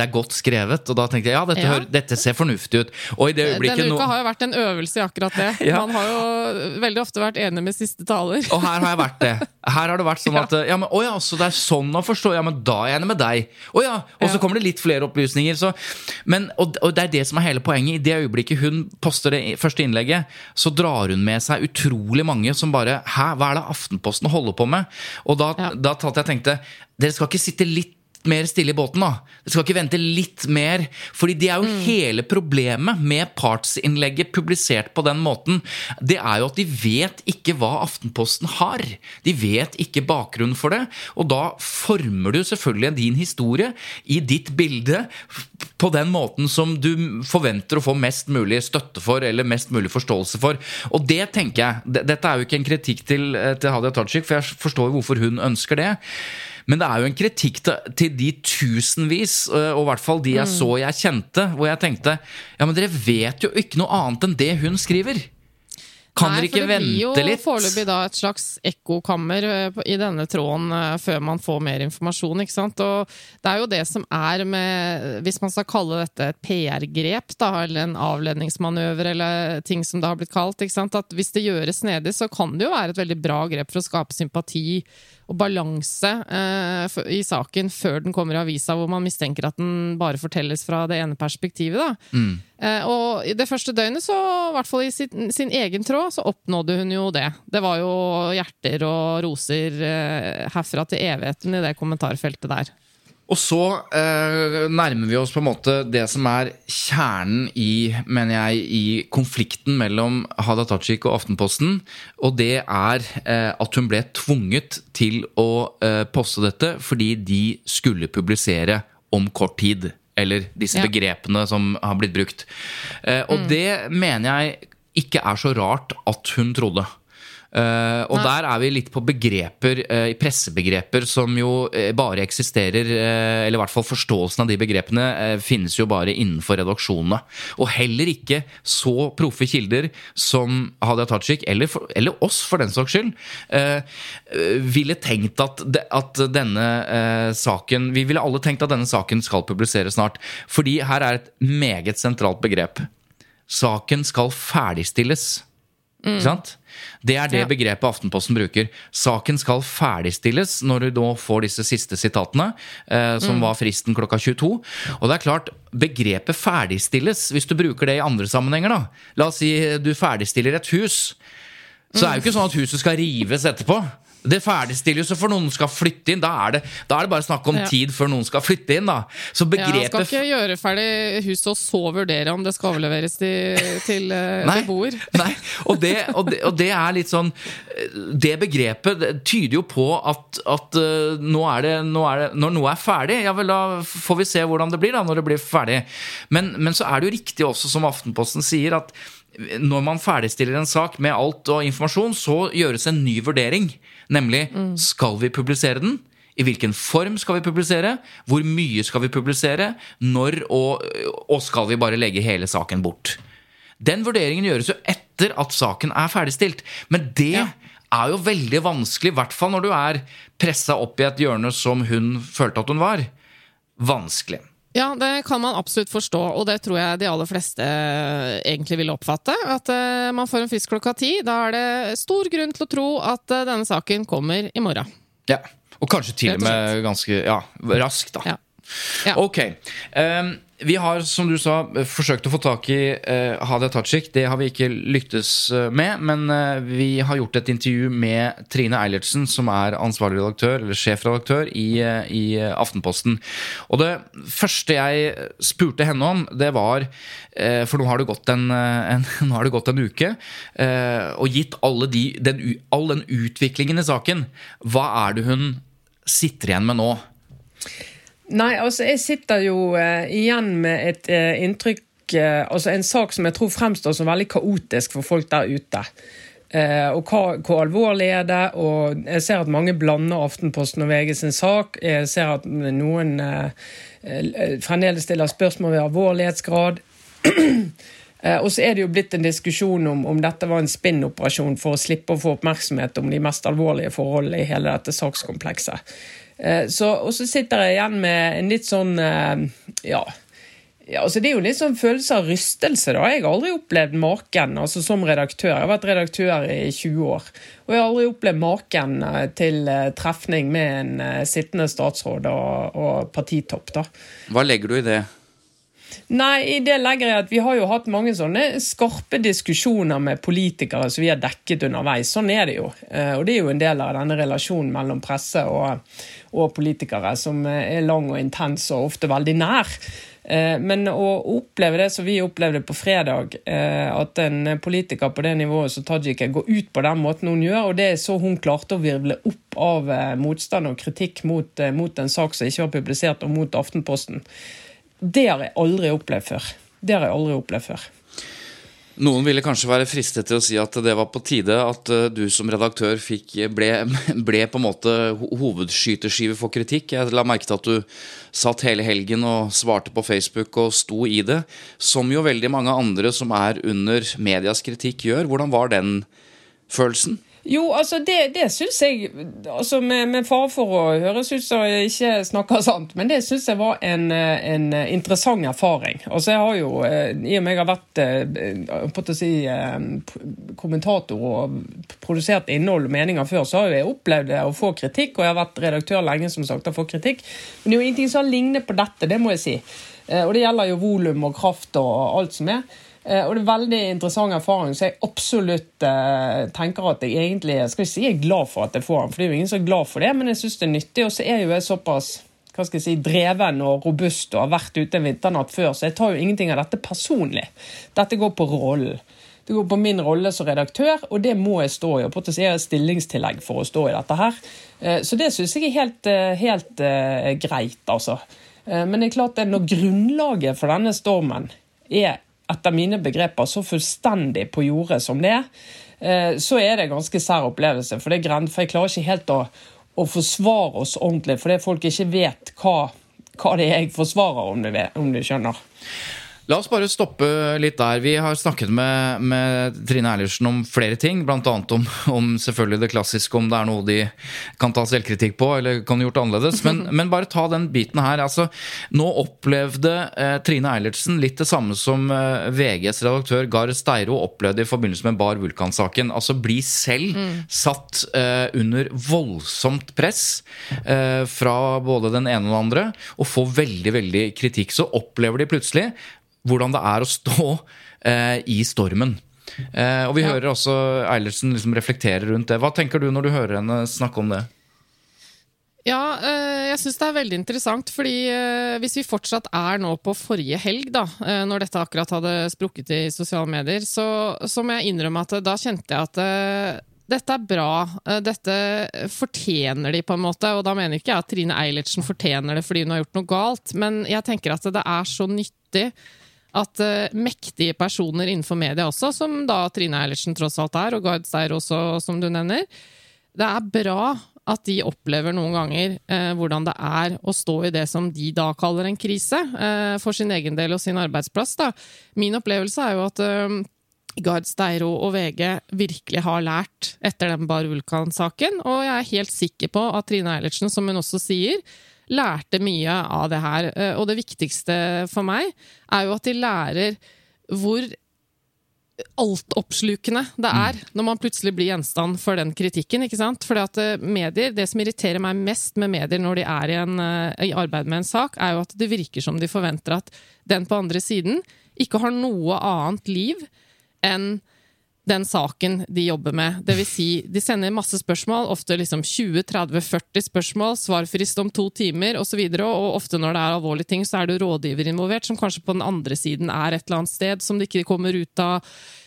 det godt skrevet. Og da tenkte jeg, dette ser fornuftig ut. Og i det øyeblikket Denne uka har jo vært en øvelse i akkurat det. Man har jo veldig ofte vært enig med siste taler. Og her har jeg vært det. Her har det vært sånn at så det er sånn å forstå. Ja, men da er jeg enig med deg. Og så kommer det litt flere opplysninger. Og det er det som er hele poenget. I det øyeblikket hun poster det første innlegget, så drar hun med seg utrolig mange som bare, hva er det Aftenposten holder på med? Og da tenkte jeg, dere skal ikke sitte litt mer stille i båten da. Det skal ikke vente litt mer, fordi det er jo hele problemet med partsinnlegget publisert på den måten. Det er jo at de vet ikke hva Aftenposten har. De vet ikke bakgrunnen for det, og da former du selvfølgelig din historie i ditt bilde på den måten som du forventer å få mest mulig støtte for, eller mest mulig forståelse for. Og det tenker jeg, dette er jo ikke en kritikk til Hadia Tajik, for jeg forstår jo hvorfor hun ønsker det. Men det er jo en kritikk til de tusenvis, og i hvert fall de jeg kjente, hvor jeg tenkte, ja, men dere vet jo ikke noe annet enn det hun skriver. Kan dere ikke vente litt? Nei, for det blir jo foreløpig da et slags ekkokammer i denne tråden før man får mer informasjon, ikke sant? Og det er jo det som er med, hvis man skal kalle dette et PR-grep da, eller en avledningsmanøver, eller ting som det har blitt kalt, ikke sant? At hvis det gjøres snedig, så kan det jo være et veldig bra grep for å skape sympati og balanse i saken før den kommer i avisa, hvor man mistenker at den bare fortelles fra det ene perspektivet da. Og i det første døgnet så, i hvert fall i sin egen tråd, så oppnådde hun jo det. Det var jo hjerter og roser herfra til evigheten i det kommentarfeltet der. Og så nærmer vi oss på en måte det som er kjernen mener jeg, i konflikten mellom Hadia Tajik og Aftenposten, og det er at hun ble tvunget til å poste dette fordi de skulle publisere om kort tid, eller disse begrepene som har blitt brukt. Og det mener jeg ikke er så rart at hun trodde. Og der er vi litt på begreper, pressebegreper som jo bare eksisterer, eller i hvert fall forståelsen av de begrepene finnes jo bare innenfor redaksjonene, og heller ikke så proffe kilder som Hadia Tajik eller oss for den saks skyld ville tenkt at denne saken, vi ville alle tenkt at denne saken skal publiseres snart, fordi her er et meget sentralt begrep. Saken skal ferdigstilles. Ikke sant? Det er det begrepet Aftenposten bruker. Saken skal ferdigstilles når du da får disse siste sitatene, som var fristen klokka 22. Og det er klart, begrepet ferdigstilles, hvis du bruker det i andre sammenhenger da. La oss si du ferdigstiller et hus, så er jo ikke sånn at huset skal rives etterpå. Det ferdigstilles jo for noen skal flytte inn. Da er det bare snakk om tid før noen skal flytte inn da. Så begrepet... skal ikke gjøre ferdig huset og så vurdere om det skal overleveres til beboer. Nei, og det er litt sånn, det begrepet tyder jo på at når noe er ferdig, ja vel, da får vi se hvordan det blir da når det blir ferdig. Men så er det jo riktig også, som Aftenposten sier, at når man ferdigstiller en sak med alt og informasjon, så gjøres en ny vurdering, nemlig skal vi publisere den? I hvilken form skal vi publisere? Hvor mye skal vi publisere? Når og skal vi bare legge hele saken bort? Den vurderingen gjøres jo etter at saken er ferdigstilt, men det er jo veldig vanskelig, i hvert fall når du er presset opp i et hjørne som hun følte at hun var. Vanskelig. Ja, det kan man absolutt forstå, og det tror jeg de aller fleste egentlig vil oppfatte, at man får en frist klokka 10, da er det stor grunn til å tro at denne saken kommer i morgen. Ja, og kanskje til og med ganske raskt da. Ja. Ok, vi har, som du sa, forsøkt å få tak i Hadia Tajik. Det har vi ikke lyktes med, men vi har gjort et intervju med Trine Eilertsen, som er ansvarlig redaktør, eller sjefredaktør i Aftenposten. Og det første jeg spurte henne om, det var, for nå har det gått en uke, og gitt all den utviklingen i saken, hva er det hun sitter igjen med nå? Nei, altså jeg sitter jo igjen med et inntrykk, altså en sak som jeg tror fremstår som veldig kaotisk for folk der ute. Og hvor alvorlig er det, og jeg ser at mange blander Aftenposten og VG sin sak. Jeg ser at noen fremdeles stiller spørsmål ved alvorlighetsgrad. Og så det jo blitt en diskusjon om dette var en spinnoperasjon for å slippe å få oppmerksomhet om de mest alvorlige forholdene i hele dette sakskomplekset. Og så sitter jeg igjen med en litt sånn, altså det jo litt sånn følelse av rystelse da. Jeg har aldri opplevd maken, altså som redaktør. Jeg har vært redaktør i 20 år, og jeg har aldri opplevd maken til trefning med en sittende statsråd og partitopp da. Hva legger du i det? Nei, i det legger jeg at vi har jo hatt mange sånne skarpe diskusjoner med politikere som vi har dekket underveis. Sånn det jo. Og det jo en del av denne relasjonen mellom presse og politikere som lang og intens og ofte veldig nær. Men å oppleve det som vi opplevde på fredag, at en politiker på det nivået som Tajik går ut på den måten hun gjør, og det så hun klarte å virvle opp av motstand og kritikk mot en sak som ikke var publisert og mot Aftenposten. Det har jeg aldri opplevd før. Noen ville kanskje være fristet til å si at det var på tide at du som redaktør ble på en måte hovedskyteskive for kritikk. Jeg la merke til at du satt hele helgen og svarte på Facebook og sto i det, som jo veldig mange andre som under medias kritikk gjør. Hvordan var den følelsen? Jo, altså det synes jeg, altså med fare for å høres ut som jeg ikke snakker sant, men det synes jeg var en interessant erfaring. Altså jeg har jo, i og med jeg har vært på å si, kommentator og produsert innhold og meninger før, så har jeg opplevd det å få kritikk, og jeg har vært redaktør lenge som sagt å få kritikk. Men det jo ingenting som ligner på dette, det må jeg si. Og det gjelder jo volum og kraft og alt som og det veldig interessant erfaring, så jeg absolutt tenker at jeg egentlig, skal ikke si jeg glad for at jeg får den, for det jo ingen som glad for det, men jeg synes det nyttig, og så jo jeg såpass, hva skal jeg si, dreven og robust og har vært ute en vinternatt før, så jeg tar jo ingenting av dette personlig. Dette går på rollen. Det går på min rolle som redaktør, og det må jeg stå i, og på å si jeg stillingstillegg for å stå i dette her. Så det synes jeg helt greit, altså. Men det klart at når grunnlaget for denne stormen etter mine begreper så fullstendig på jordet som det så det ganske sær opplevelse, for jeg klarer ikke helt å forsvare oss ordentlig, fordi folk ikke vet hva det jeg forsvarer om du skjønner. La oss bare stoppe litt der. Vi har snakket med Trine Eilertsen om flere ting, blant annet om selvfølgelig det klassiske, om det noe de kan ta selvkritikk på, eller kan gjort annerledes. Men bare ta den biten her. Altså, nå opplevde Trine Eilertsen litt det samme som VGs redaktør Gard Steiro opplevde i forbindelse med Bar Vulkan-saken. Altså bli selv satt under voldsomt press fra både den ene og den andre, og få veldig, veldig kritikk. Så opplever de plutselig hvordan det å stå i stormen. Og vi hører også Eilertsen liksom reflektere rundt det. Hva tenker du når du hører henne snakke om det? Ja, jeg synes det veldig interessant, fordi hvis vi fortsatt nå på forrige helg da, når dette akkurat hadde sprukket i sosiale medier, så må jeg innrømme at da kjente jeg at dette bra, dette fortjener de på en måte, og da mener ikke jeg at Trine Eilertsen fortjener det fordi hun har gjort noe galt, men jeg tenker at det så nyttig at mektige personer innenfor media også, som da Trine Eilertsen tross alt og Gard Steiro også, som du nevner, det bra at de opplever noen ganger hvordan det å stå i det som de da kaller en krise for sin egen del og sin arbeidsplass. Da. Min opplevelse jo at Gard Steiro og VG virkelig har lært etter den Bar Vulkan-saken, og jeg helt sikker på at Trine Eilertsen, som hun også sier, lærte mye av det her. Og det viktigste for meg jo at de lærer hvor altoppslukende det når man plutselig blir gjenstand for den kritikken, ikke sant? Fordi at medier, det som irriterer meg mest med medier når de i arbeid med en sak, jo at det virker som de forventer at den på andre siden ikke har noe annet liv enn den saken de jobber med. Det vil si, de sender masse spørsmål, ofte liksom 20, 30, 40 spørsmål, svarfrist om 2 timer, og så videre, og ofte når det alvorlige ting, så det rådgiver involvert, som kanskje på den andre siden et eller annet sted, som de ikke kommer ut av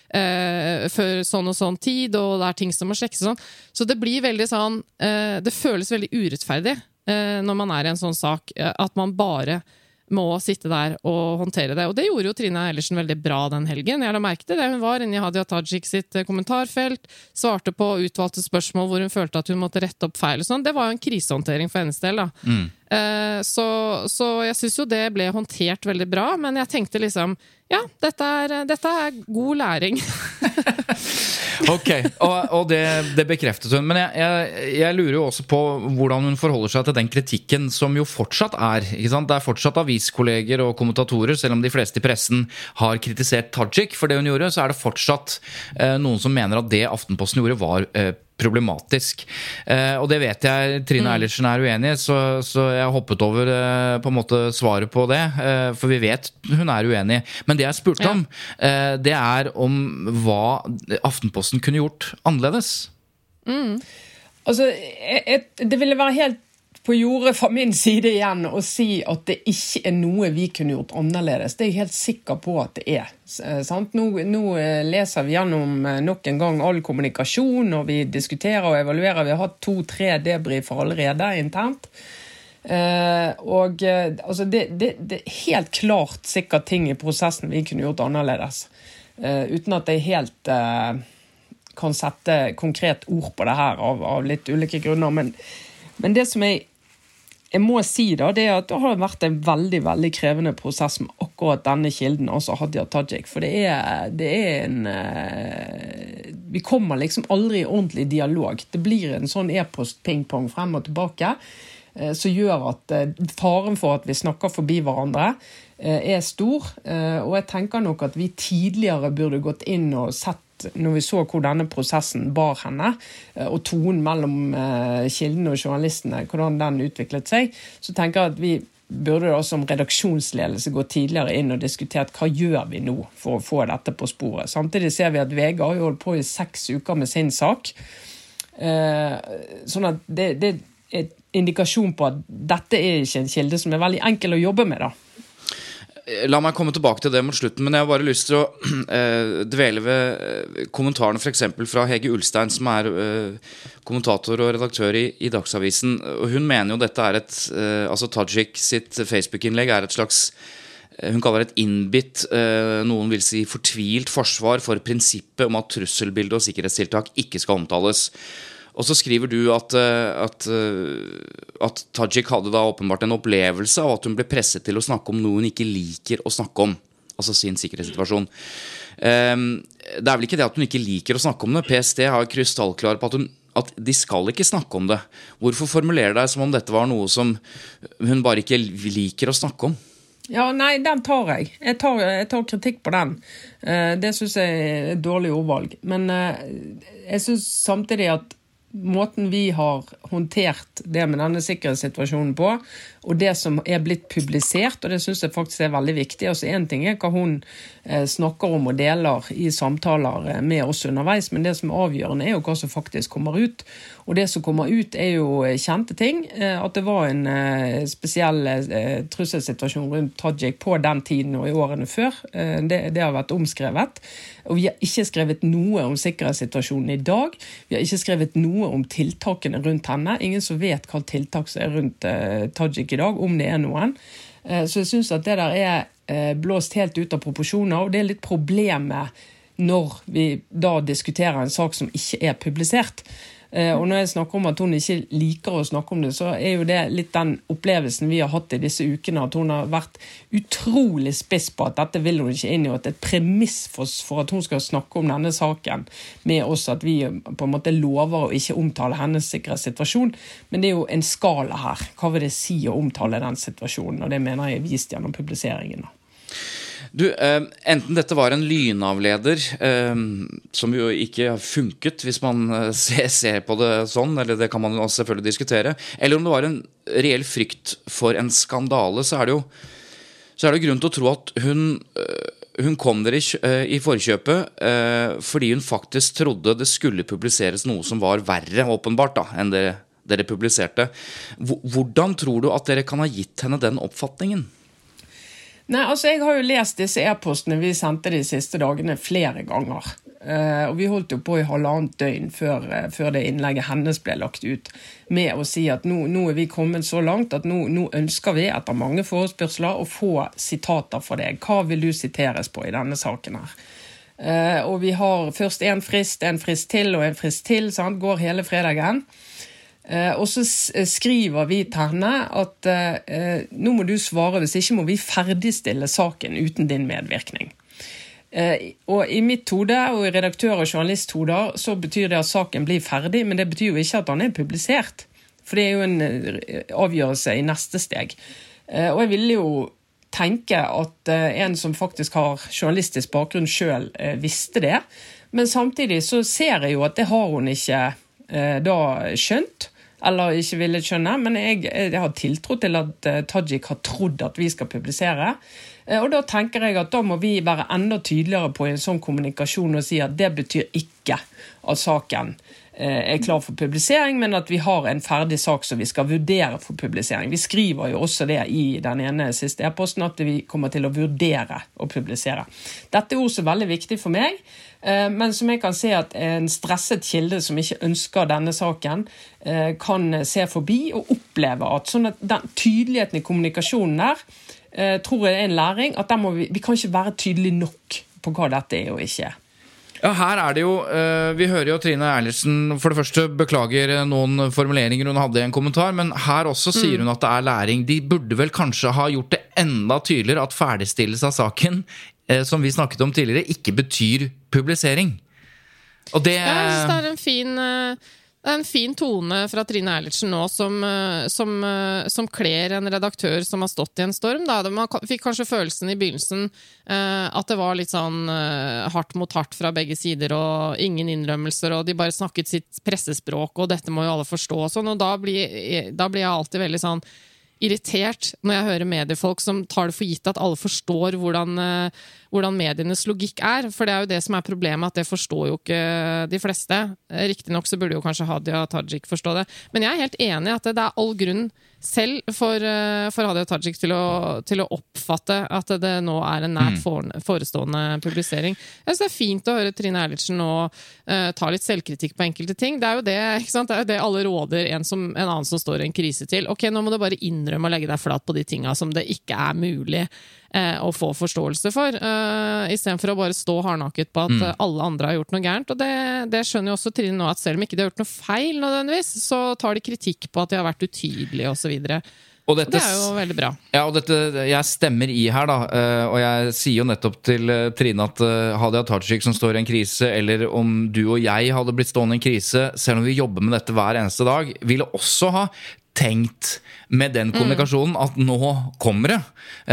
før sånn og sånn tid, og det ting som må sjekkes og sånn. Så det blir veldig sånn, det føles veldig urettferdig når man i en sånn sak, at man bare må sitte der og håndtere det. Og det gjorde jo Trine Eilertsen veldig bra den helgen. Jeg la merke til det. Hun var inne i Hadia Tajik sitt kommentarfelt, svarte på utvalgte spørsmål hvor hun følte at hun måtte rette opp feil og sånn. Det var jo en krisehåndtering for hennes del da. Så jeg synes jo det ble håndtert veldig bra, men jeg tenkte liksom, ja, dette er god læring. Ok, og det bekreftet hun. Men jeg lurer jo også på hvordan hun forholder seg til den kritikken som jo fortsatt ikke sant? Det fortsatt aviskolleger og kommentatorer, selv om de fleste i pressen har kritisert Tajik for det hun gjorde, så det fortsatt noen som mener at det Aftenposten gjorde var problematisk. Og det vet jeg Trine Eilertsen uenig i, så jeg har hoppet over på en måte svaret på det, for vi vet hun uenig. Men det jeg spurte om, det om hva Aftenposten kunne gjort annerledes. Altså, det ville være helt på jordet fra min side igjen å si at det ikke noe vi kunne gjort annerledes. Det jeg helt sikker på at det sant? Nå leser vi gjennom nok en gang all kommunikasjon, og vi diskuterer og evaluerer. Vi har hatt 2-3 debriefer allerede internt. Altså det helt klart sikkert ting i prosessen vi kunne gjort annerledes. Uten at jeg helt kan sette konkret ord på det her av litt ulike grunner. Men det som jeg må si da, det at det har vært en veldig, veldig krevende prosess med akkurat denne kilden, altså Hadia Tajik, for det en vi kommer liksom aldri i ordentlig dialog. Det blir en sånn e-post-pingpong frem og tilbake, som gjør at faren for at vi snakker forbi hverandre stor, og jeg tenker nok at vi tidligere burde gått inn og sett når vi så hvor denne prosessen bar henne, og tonen mellom kildene og journalistene, hvordan den utviklet seg, så tenker jeg at vi burde da som redaksjonsledelse gå tidligere inn og diskutert hva gjør vi nå for å få dette på sporet. Samtidig ser vi at VG har jo holdt på i 6 uker med sin sak, sånn at det indikasjon på at dette ikke en kilde som veldig enkel å jobbe med da. La meg komme tilbake til det mot slutten, men jeg har bare lyst til å dvele ved kommentarene for eksempel fra Hege Ulstein, som kommentator og redaktør i Dagsavisen. Og hun mener jo dette altså Tajik sitt Facebook-innlegg et slags, hun kaller det et innbitt, noen vil si fortvilt forsvar for prinsippet om at trusselbilde og sikkerhetstiltak ikke skal omtales. Og så skriver du at Tajik hadde da åpenbart en opplevelse av at hun ble presset til å snakke om noe hun ikke liker å snakke om, altså sin sikkerhetssituasjon. Det vel ikke det at hun ikke liker å snakke om det. PST har krystallklar på at de skal ikke snakke om det. Hvorfor formulerer deg som om dette var noe som hun bare ikke liker å snakke om? Ja, nei, den tar jeg. Jeg tar kritikk på den. Det synes jeg et dårlig ordvalg. Men jeg synes samtidig at måten vi har håndtert det med denne sikkerhetssituasjonen på, og det som blitt publisert, og det synes jeg faktisk veldig viktig. Altså en ting hva hun snakker om og deler i samtaler med oss underveis, men det som avgjørende jo hva som faktisk kommer ut. Og det som kommer ut jo kjente ting, at det var en spesiell trusselsituasjon rundt Tajik på den tiden og i årene før. Det har vært omskrevet. Og vi har ikke skrevet noe om sikkerhetssituasjonen i dag. Vi har ikke skrevet noe om tiltakene rundt henne. Ingen som vet hva tiltak som rundt Tajik i dag, om det noen. Så jeg synes at det der blåst helt ut av proporsjoner, og det litt problemet når vi da diskuterer en sak som ikke publisert. Og når jeg snakker om at hun ikke liker å snakke om det, så jo det litt den opplevelsen vi har hatt i disse ukene, at hun har vært utrolig spiss på at dette vil hun ikke inn i, og at et premiss for at hun skal snakke om denne saken med oss, at vi på en måte lover å ikke omtale hennes sikkerhetssituasjon, men det jo en skala her. Hva vil det si å omtale den situasjonen? Og det mener jeg vist gjennom publiseringen. Du, enten dette var en lynavleder som jo ikke funket hvis man ser på det sånn, eller det kan man også selvfølgelig diskutere, eller om det var en reell frykt for en skandale, så det jo grunn til å tro at hun kom dere i forkjøpet fordi hun faktisk trodde det skulle publiseres noe som var verre åpenbart da, enn dere publiserte. Hvordan tror du at dere kan ha gitt henne den oppfatningen? Nei, altså jeg har jo lest disse e-postene vi sendte de siste dagene flere ganger. Og vi holdt jo på i 1,5 døgn før det innlegget hennes ble lagt ut, med å si at nå vi kommet så langt at nå ønsker vi etter mange forespørsler å få sitater fra deg. Hva vil du siteres på i denne saken her? Og vi har først en frist til og en frist til, sant? Går hele fredagen. Og så skriver vi til henne at nå må du svare, hvis ikke må vi ferdigstille saken uten din medvirkning. Og i mitt hode og i redaktør- og journalisthoder så betyr det at saken blir ferdig, men det betyr jo ikke at den publisert. For det jo en avgjørelse i neste steg. Og jeg ville jo tenke at en som faktisk har journalistisk bakgrunn selv visste det. Men samtidig så ser jeg jo at det har hun ikke da skjønt, eller ikke ville skjønne, men jeg har tiltro til at Tajik har trodd at vi skal publisere. Og da tenker jeg at da må vi være enda tydeligere på en sånn kommunikasjon og si at det betyr ikke at saken klar for publisering, men at vi har en ferdig sak som vi skal vurdere for publisering. Vi skriver jo også det i den ene siste e-posten, at vi kommer til å vurdere å publisere. Dette også veldig viktig for meg, men som jeg kan se at en stresset kilde som ikke ønsker denne saken, kan se forbi og oppleve at sånn at den tydeligheten i kommunikasjonen der, tror jeg en læring, at vi kan ikke være tydelig nok på hva dette og ikke Ja, her det jo, vi hører jo Trine Eilertsen for det første beklager noen formuleringer hun hadde i en kommentar, men her også sier hun at det læring. De burde vel kanskje ha gjort det enda tydeligere at ferdigstillelse av saken, som vi snakket om tidligere, ikke betyr publisering. Og det... Jeg synes det en fin tone fra Trine Eilertsen nå som kler en redaktør som har stått i en storm. Da. Man fikk kanskje følelsen i begynnelsen at det var litt sånn hardt mot hardt fra begge sider, og ingen innrømmelser, og de bare snakket sitt pressespråk, og dette må jo alle forstå. Og sånn, og da blir jeg alltid veldig sånn irritert når jeg hører mediefolk som tar det for gitt at alle forstår hvordan medienes logikk for det jo det som problemet, at det forstår jo ikke de fleste. Riktig nok så burde jo kanskje Hadia Tajik forstå det. Men jeg helt enig i at det all grunn selv for Hadia Tajik til å oppfatte at det nå en nært forestående publisering. Jeg synes det fint å høre Trine Eilertsen nå ta litt selvkritikk på enkelte ting. Det jo det, ikke sant? Det jo det alle råder en annen som står i en krise til. Ok, nå må du bare innrømme å legge deg flat på de tingene som det ikke mulig å få forståelse for, i stedet for å bare stå hardnakket på at alle andre har gjort noe gærent. Og det skjønner jo også Trine nå, at selv om ikke de har gjort noe feil nødvendigvis, så tar de kritikk på at de har vært utydelige og så videre. Og det jo veldig bra. Ja, og jeg stemmer i her da, og jeg sier jo nettopp til Trine at Hadia Tajik som står i en krise, eller om du og jeg hadde blitt stående i en krise, selv om vi jobber med dette hver eneste dag, ville også ha tenkt med den kommunikasjonen at nå kommer det.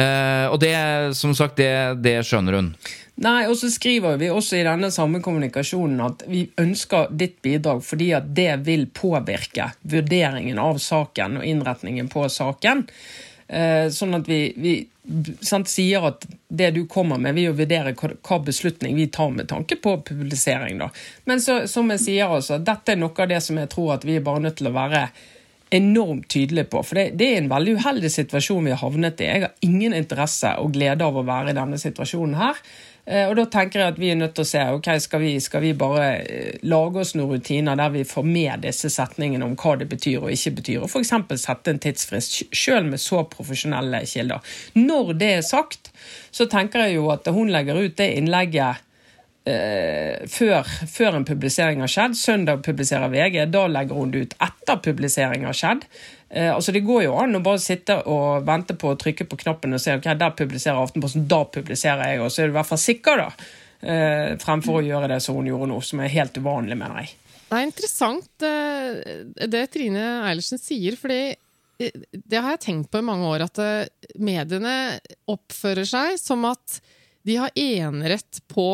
Og det, som sagt, det skjønner hun. Nei, og så skriver vi også i denne samme kommunikasjonen at vi ønsker ditt bidrag fordi at det vil påvirke vurderingen av saken og innretningen på saken. Sånn at vi sier at det du kommer med, vi vurderer hva beslutning vi tar med tanke på publisering da. Men så, som jeg sier også, dette noe av det som jeg tror at vi bare nødt til å være enormt tydelig på, for det en veldig uheldig situasjon vi har havnet i. Jeg har ingen interesse og glede av å være i denne situasjonen her, og da tenker jeg at vi nødt til å se, ok, skal vi bare lage oss noen rutiner der vi får med disse setningene om hva det betyr og ikke betyr, og for eksempel sette en tidsfrist, selv med så profesjonelle kilder. Når det sagt, så tenker jeg jo at hun legger ut det innlegget før en publisering har skjedd. Søndag publiserer VG, da legger hun det ut etter publisering har skjedd. Altså det går jo an å bare sitte og vente på å trykke på knappen og se, ok, der publiserer Aftenposten, da publiserer jeg, og så det i hvert fall sikker da, fremfor å gjøre det som hun gjorde nå, som helt uvanlig, mener jeg. Det interessant det Trine Eilertsen sier, fordi det har jeg tenkt på i mange år, at mediene oppfører seg som at de har enerett på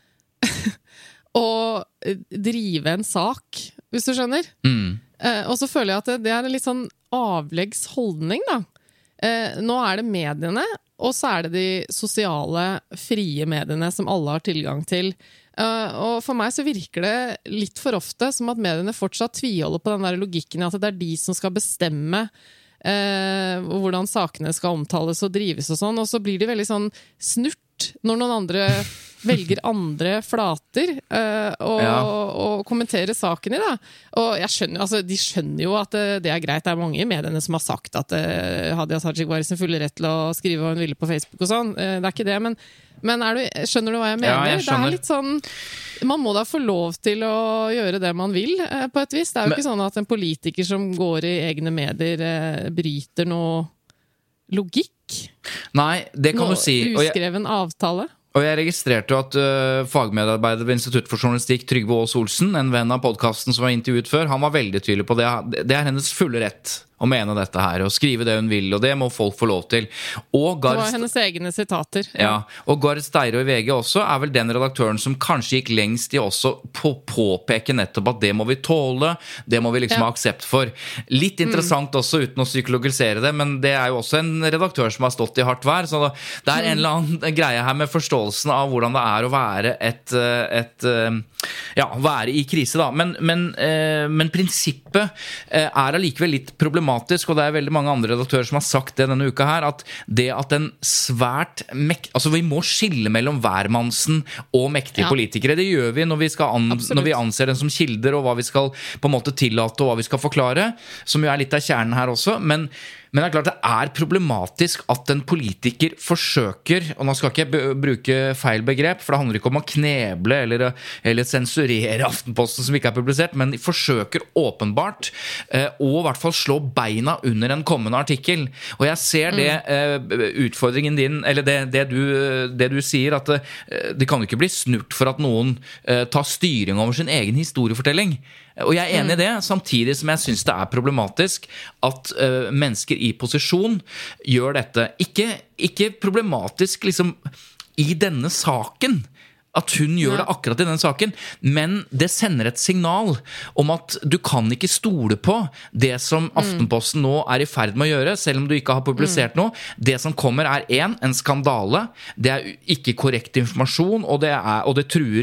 å drive en sak, hvis du skjønner. Og så føler jeg at det en litt sånn avleggs holdning da. Nå det mediene, og så det de sosiale, frie mediene som alle har tilgang til. Og for meg så virker det litt for ofte som at mediene fortsatt tviholder på den der logikken i at det de som skal bestemme hvordan sakene skal omtales og drives og sånn, og så blir de veldig sånn snurt når noen andre velger andre flater og kommentere saken i da. Og jeg skjønner, altså, de skjønner jo at det greit. Det mange i mediene som har sagt at Hadia Tajik var i sin fulle rett til å skrive hva hun ville på Facebook og sånn. Det ikke det, men Men skjønner du hva jeg mener? Ja, jeg skjønner. Det litt sånn, man må da få lov til å gjøre det man vil, på et vis. Det jo ikke sånn at en politiker som går i egne medier bryter noe logikk. Nei, det kan du si. Uskreven avtale. Og jeg registrerte jo at fagmedarbeider ved Institutt for Journalistikk, Trygve Aas Olsen, en venn av podcasten som var intervjuet før, han var veldig tydelig på det. Det hennes fulle rett å mene dette her, og skrive det hun vil, og det må folk få lov til. Og det var hennes egne sitater. Ja, og Gard Steiro i VG også vel den redaktøren som kanskje gikk lengst i også påpeke nettopp at det må vi tåle, det må vi liksom ha aksept for. Litt interessant også, uten å psykologisere det, men det jo også en redaktør som har stått i hardt vær, så det en eller annen greie her med forståelsen av hvordan det å være være i krise da. Men prinsippet allikevel litt problematisk, og det veldig mange andre redaktører som har sagt det denne uka her, at det at en svært altså vi må skille mellom hvermannsen og mektige politikere. Det gjør vi når vi anser den som kilder, og hva vi skal på en måte tillate, og hva vi skal forklare, som jo litt av kjernen her også, men det klart det problematisk at en politiker forsøker, og nå skal ikke jeg bruke feil begrep, for det handler ikke om å kneble eller sensurere Aftenposten som ikke publisert, men forsøker åpenbart å i hvert fall slå beina under en kommende artikkel. Og jeg ser utfordringen din, eller det du sier, at det kan jo ikke bli snurt for at noen tar styring over sin egen historiefortelling. Og jeg enig i det, samtidig som jeg synes det problematisk at mennesker i posisjon gjør dette. Ikke problematisk liksom i denne saken, at hun gjør det akkurat i den saken, men det sender et signal om at du kan ikke stole på det som Aftenposten nå i ferd med å gjøre, selv om du ikke har publisert noe. Det som kommer en skandale, det ikke korrekt informasjon, og det truer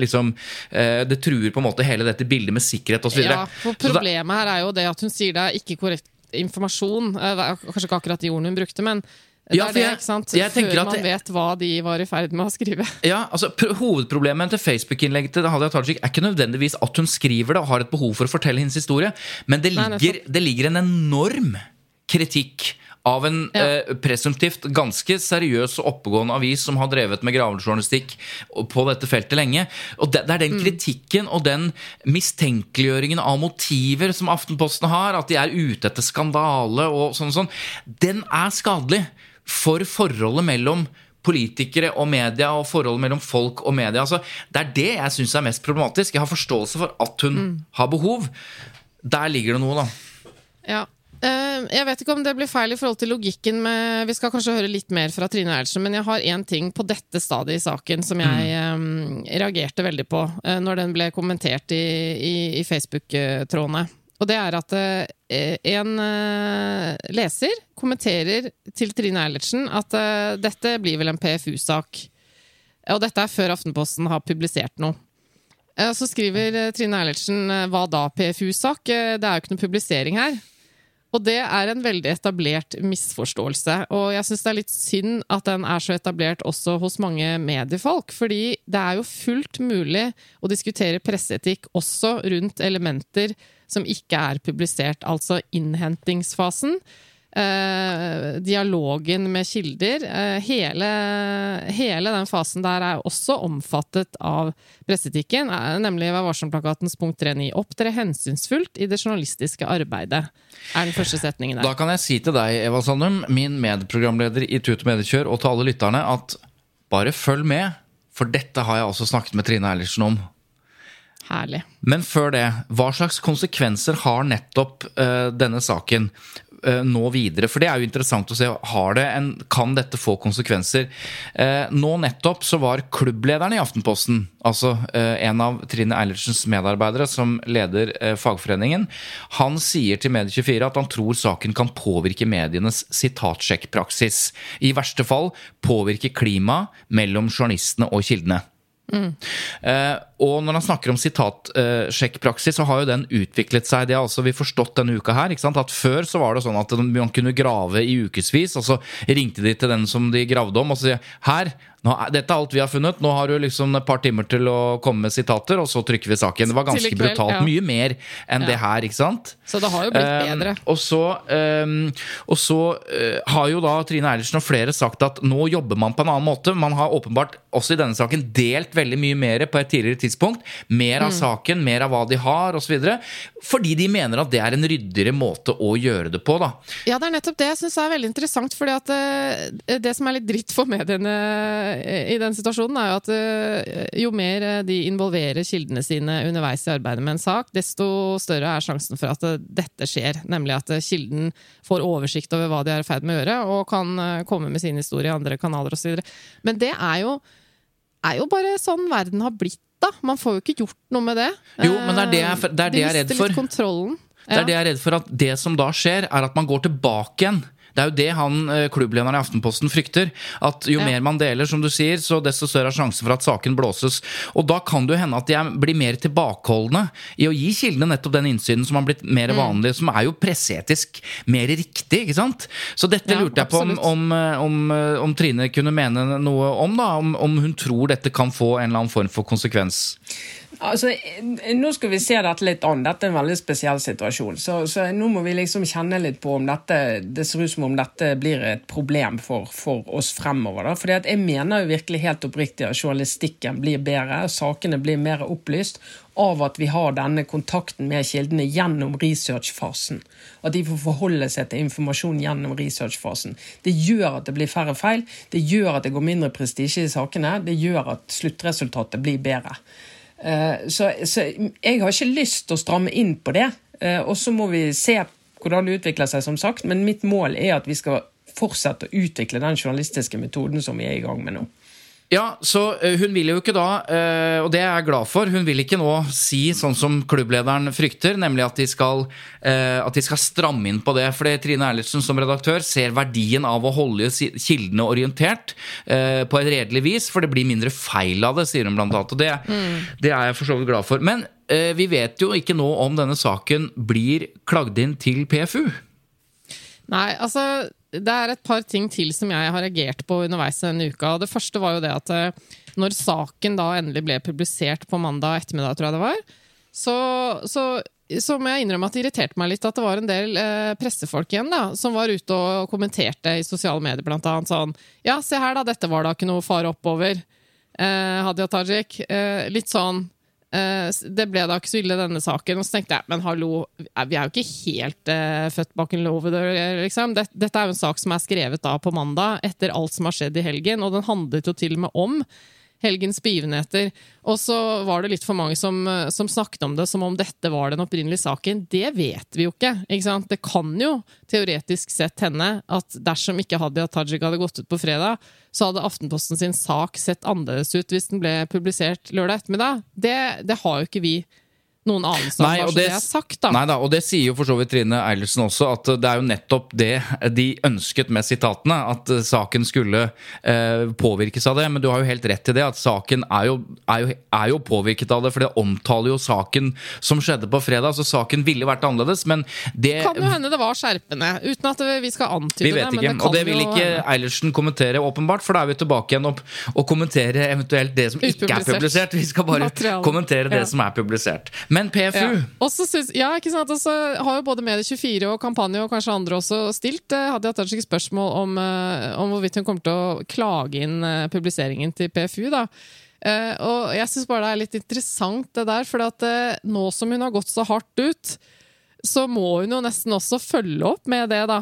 det truer på en måte hele dette bildet med sikkerhet og så videre. Ja, for problemet her jo det at hun sier det ikke korrekt informasjon, kanskje ikke akkurat de ordene hun brukte, men det det, ikke sant? Før man vet hva de var i ferd med å skrive. Ja, altså hovedproblemet til Facebook-innlegget til Hadia Tajik ikke nødvendigvis at hun skriver det og har et behov for å fortelle hennes historie, men det ligger en enorm kritikk av en presumptivt ganske seriøs og oppegående avis som har drevet med gravejournalistikk på dette feltet lenge. Og det den kritikken og den mistenkeliggjøringen av motiver som Aftenposten har, at de ute etter skandale og sånn, den skadelig for forholdet mellom politikere og media, og forholdet mellom folk og media. Altså, det det jeg synes mest problematisk. Jeg har forståelse for at hun har behov. Der ligger det noe, da. Ja. Jeg vet ikke om det blir feil i forhold til logikken med, vi skal kanskje høre litt mer fra Trine Eilertsen, men jeg har en ting på dette stadiet i saken som jeg reagerte veldig på når den ble kommentert i Facebook-trådene. Og det at en leser kommenterer til Trine Eilertsen at dette blir vel en PFU-sak. Og dette før Aftenposten har publisert noe. Så skriver Trine Eilertsen, hva da PFU-sak? Det jo ikke noe publisering her. Og det en veldig etablert misforståelse, og jeg synes det litt synd at den så etablert også hos mange mediefolk, fordi det jo fullt mulig å diskutere presseetikk også rundt elementer som ikke publisert, altså innhentingsfasen, dialogen med kilder, hele den fasen der også omfattet av presseetikken, nemlig Vær varsom-plakatens punkt 3.9. Opptre hensynsfullt i det journalistiske arbeidet, den første setningen der. Da kan jeg si til deg, Eva Sandum, min medprogramleder i Tut og Mediekjør, og til alle lytterne, at bare følg med, for dette har jeg også snakket med Trine Eilertsen om. Herlig. Men før det, hva slags konsekvenser har nettopp denne saken nå videre? For det jo interessant å se, kan dette få konsekvenser? Nå nettopp så var klubblederen i Aftenposten, altså en av Trine Eilertsens medarbeidere som leder fagforeningen, han sier til Medie24 at han tror saken kan påvirke medienes sitatsjekkpraksis. I verste fall påvirke klima mellom journalistene og kildene. Og når han snakker om sitatsjekkpraksis, så har jo den utviklet seg. Det har vi forstått denne uka her, ikke sant? At før så var det sånn at man kunne grave i ukesvis, og så ringte de til den som de gravde om og så sier, her, Dette er alt vi har funnet. Nå har du liksom et par timer til å komme med sitater, og så trykker vi saken. Det var ganske brutalt. Mye mer enn det her, ikke sant? Så det har jo blitt bedre. Og så har jo da Trine Eilertsen og flere sagt at nå jobber man på en annen måte. Man har åpenbart også i denne saken delt veldig mye mer på et tidligere tidspunkt. Mer av saken, mer av hva de har, og så videre. Fordi de mener at det er en ryddigere måte å gjøre det på, da. Ja, det er nettopp det jeg synes er veldig interessant, fordi at det som er litt dritt for mediene i den situasjonen er jo at jo mer de involverer kildene sine underveis i arbeidet med en sak, desto større er sjansen for at dette skjer, nemlig at kilden får oversikt over hva de er i ferd med å gjøre, og kan komme med sin historie i andre kanaler og så videre. Men det er jo bare sånn verden har blitt da. Man får jo ikke gjort noe med det. Jo, men det er det jeg er redd for. De mister litt kontrollen. Det er det jeg er redd for, at det som da skjer er at man går tilbake igjen. Det er jo det klubblederen i Aftenposten frykter, at jo mer man deler, som du sier, så desto større er sjansen for at saken blåses. Og da kan det jo hende at de blir mer tilbakeholdende i å gi kildene nettopp den innsynen som har blitt mer vanlig, som er jo presseetisk mer riktig, ikke sant? Så dette lurte jeg på om Trine kunne mene noe om, da, om hun tror dette kan få en eller annen form for konsekvens. Altså, nå skal vi se dette litt an. Dette er en veldig spesiell situasjon. Så nå må vi liksom kjenne litt på om det ser ut som om dette blir et problem for oss fremover. Da. Fordi at jeg mener jo virkelig helt oppriktig at journalistikken blir bedre, sakene blir mer opplyst av at vi har denne kontakten med kildene gjennom researchfasen. At de får forholde seg til informasjon gjennom researchfasen. Det gjør at det blir færre feil, det gjør at det går mindre prestisje i sakene, det gjør at sluttresultatet blir bedre. Så jeg har ikke lyst til å stramme inn på det, og så må vi se hvordan det utvikler seg, som sagt, men mitt mål er at vi skal fortsette å utvikle den journalistiske metoden som vi er i gang med nå. Ja, så hun vil jo ikke da, og det er jeg glad for, hun vil ikke nå si sånn som klubblederen frykter, nemlig at de skal stramme inn på det, fordi Trine Eilertsen som redaktør ser verdien av å holde kildene orientert på et redelig vis, for det blir mindre feil av det, sier hun blant annet, og det er jeg for så vidt glad for. Men vi vet jo ikke nå om denne saken blir klagd inn til PFU. Nei, altså det er et par ting til som jeg har reagert på underveis denne uka. Det første var jo det at når saken da endelig ble publisert på mandag ettermiddag, tror jeg det var, så må jeg innrømme at det irriterte meg litt at det var en del pressefolk igjen da, som var ute og kommenterte i sosiale medier blant annet sånn, ja, se her da, dette var da ikke noe fare oppover, Hadia Tajik, litt sånn, det ble da ikke så ille denne saken, og så tenkte jeg, men hallo, vi er jo ikke helt født bak en låve liksom. Dette er jo en sak som er skrevet da på mandag etter alt som har skjedd i helgen, og den handlet jo til og med om helgens begivenheter, og så var det litt for mange som snakket om det som om dette var den opprinnelige saken. Det vet vi jo ikke sant? Det kan jo teoretisk sett hende at dersom ikke Hadia Tajik hadde gått ut på fredag, så hadde Aftenposten sin sak sett annerledes ut hvis den ble publisert lørdag ettermiddag. Det har jo ikke vi noen anelse om hva det er sagt da. Nei da, og det sier jo for så vidt Trine Eilertsen også, at det er jo nettopp det de ønsket med sitatene, at saken skulle påvirkes av det, men du har jo helt rett i det, at saken er jo påvirket av det, for det omtaler jo saken som skjedde på fredag, så saken ville vært annerledes, men det kan jo hende det var skjerpende, uten at vi skal antyde det. Vi vet ikke, og det vil ikke Eilertsen kommentere åpenbart, for da er vi tilbake igjen og kommentere eventuelt det som ikke er publisert. Vi skal bare kommentere det som er publisert. Men PFU... Ja. Og så ikke sant, og så har jo både Medie24 og Kampanje og kanskje andre også stilt Hadia Tajik spørsmål om hvorvidt hun kommer til å klage inn publiseringen til PFU da. Og jeg synes bare det er litt interessant det der, for at nå som hun har gått så hardt ut, så må hun jo nesten også følge opp med det da.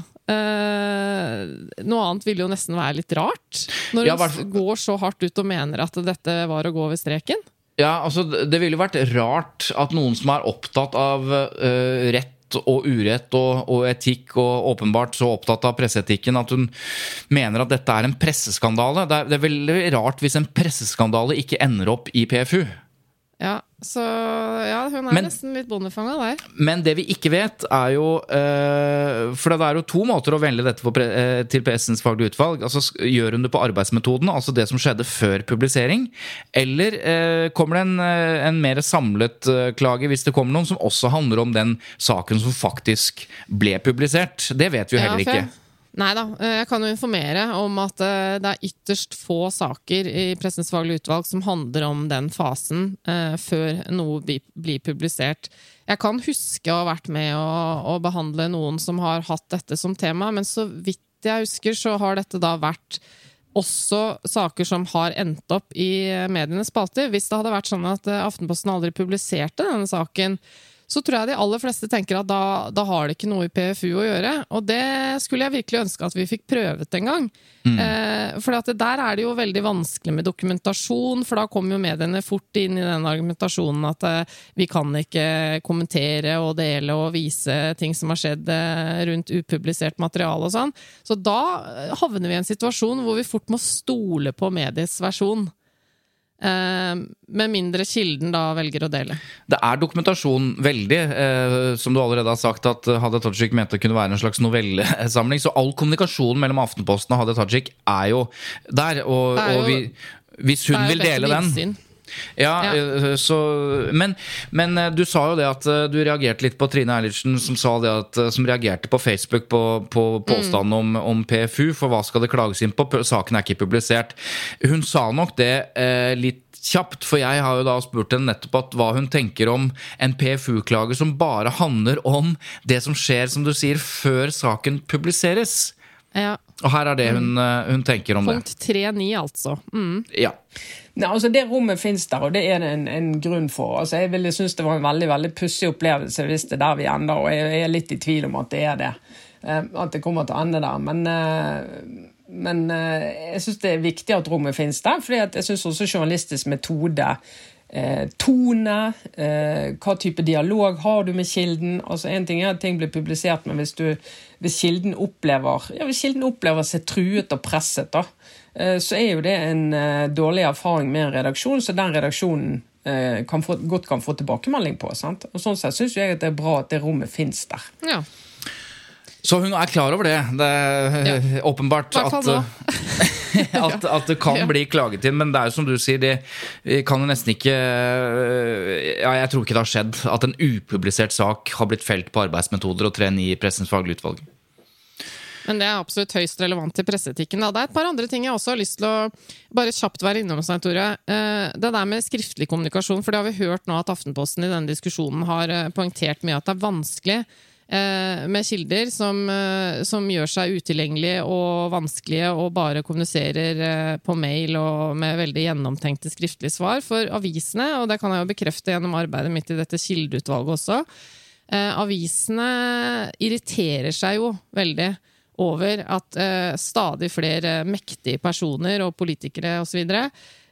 Noe annet vil jo nesten være litt rart, når hun går så hardt ut og mener at dette var å gå over streken. Ja, altså det ville jo vært rart at noen som er opptatt av rett og urett og etikk, og åpenbart så opptatt av presseetikken, at hun mener at dette er en presseskandale. Det er veldig rart hvis en presseskandale ikke ender opp i PFU. Ja, så ja, hun er nesten litt bondefanget der. Men det vi ikke vet er jo, for det er jo to måter å velge dette til pressens faglige utvalg. Altså, gjør hun det på arbeidsmetoden, altså det som skjedde før publisering, eller kommer det en mer samlet klage hvis det kommer noen som også handler om den saken som faktisk ble publisert? Det vet vi jo heller ikke. Neida, jeg kan jo informere om at det ytterst få saker i Pressens faglige utvalg som handler om den fasen før noe blir publisert. Jeg kan huske å ha vært med å behandle noen som har hatt dette som tema, men så vidt jeg husker så har dette da vært også saker som har endt opp i medienes spalter. Hvis det hadde vært sånn at Aftenposten aldri publiserte denne saken, så tror jeg de aller fleste tenker at da har det ikke noe i PFU å gjøre. Og det skulle jeg virkelig ønske at vi fikk prøvet en gang. For at der det jo veldig vanskelig med dokumentasjon, for da kommer jo mediene fort inn i den argumentasjonen at vi kan ikke kommentere og dele og vise ting som har skjedd rundt upublisert materiale og sånn. Så da havner vi i en situasjon hvor vi fort må stole på medies versjon. Med mindre kilden da velger å dele. Det dokumentasjon veldig, som du allerede har sagt, at Hadia Tajik mente kunne være en slags novellesamling, så all kommunikasjon mellom Aftenposten og Hadia Tajik jo der, og hvis hun vil dele den Ja. Men du sa jo det at du reagerte litt på Trine Eilertsen som sa det som reagerte på Facebook på påstanden om PFU, for hva skal det klages inn på? Saken ikke publisert. Hun sa nok det litt kjapt, for jeg har jo da spurt henne nettopp at hva hun tenker om en PFU-klage som bare handler om det som skjer, som du sier, før saken publiseres. Ja. Og her det hun tenker om Punkt 3.9 altså. Ja. Nei, altså det rommet finnes der, og det det en grunn for. Altså jeg ville synes det var en veldig, veldig pussig opplevelse hvis det der vi ender, og jeg litt i tvil om at det det. At det kommer til å ende der. Men jeg synes det viktig at rommet finnes der, fordi at jeg synes også journalistisk metode, tone, hva type dialog har du med kilden. Altså en ting at ting blir publisert, men hvis kilden opplever seg truet og presset da, så jo det en dårlig erfaring med en redaksjon, så den redaksjonen godt kan få tilbakemelding på, sant? Og sånn sett synes jeg at det bra at det rommet finnes der. Ja. Så hun klar over det. Det åpenbart at det kan bli klaget inn, men det jo som du sier, det kan jo nesten ikke jeg tror ikke det har skjedd at en upublisert sak har blitt felt på arbeidsmetoder og 3.9 i Pressens faglige utvalg. Men det absolutt høyst relevant til presseetikken. Det et par andre ting jeg også har lyst til å bare kjapt være innom, Svein Tore. Det der med skriftlig kommunikasjon, for det har vi hørt nå at Aftenposten i denne diskusjonen har poengtert med at det vanskelig med kilder som gjør seg utilgjengelige og vanskelige og bare kommuniserer på mail og med veldig gjennomtenkte skriftlige svar for avisene, og det kan jeg jo bekrefte gjennom arbeidet mitt i dette kildeutvalget også. Avisene irriterer seg jo veldig over at stadig flere mektige personer og politikere og så videre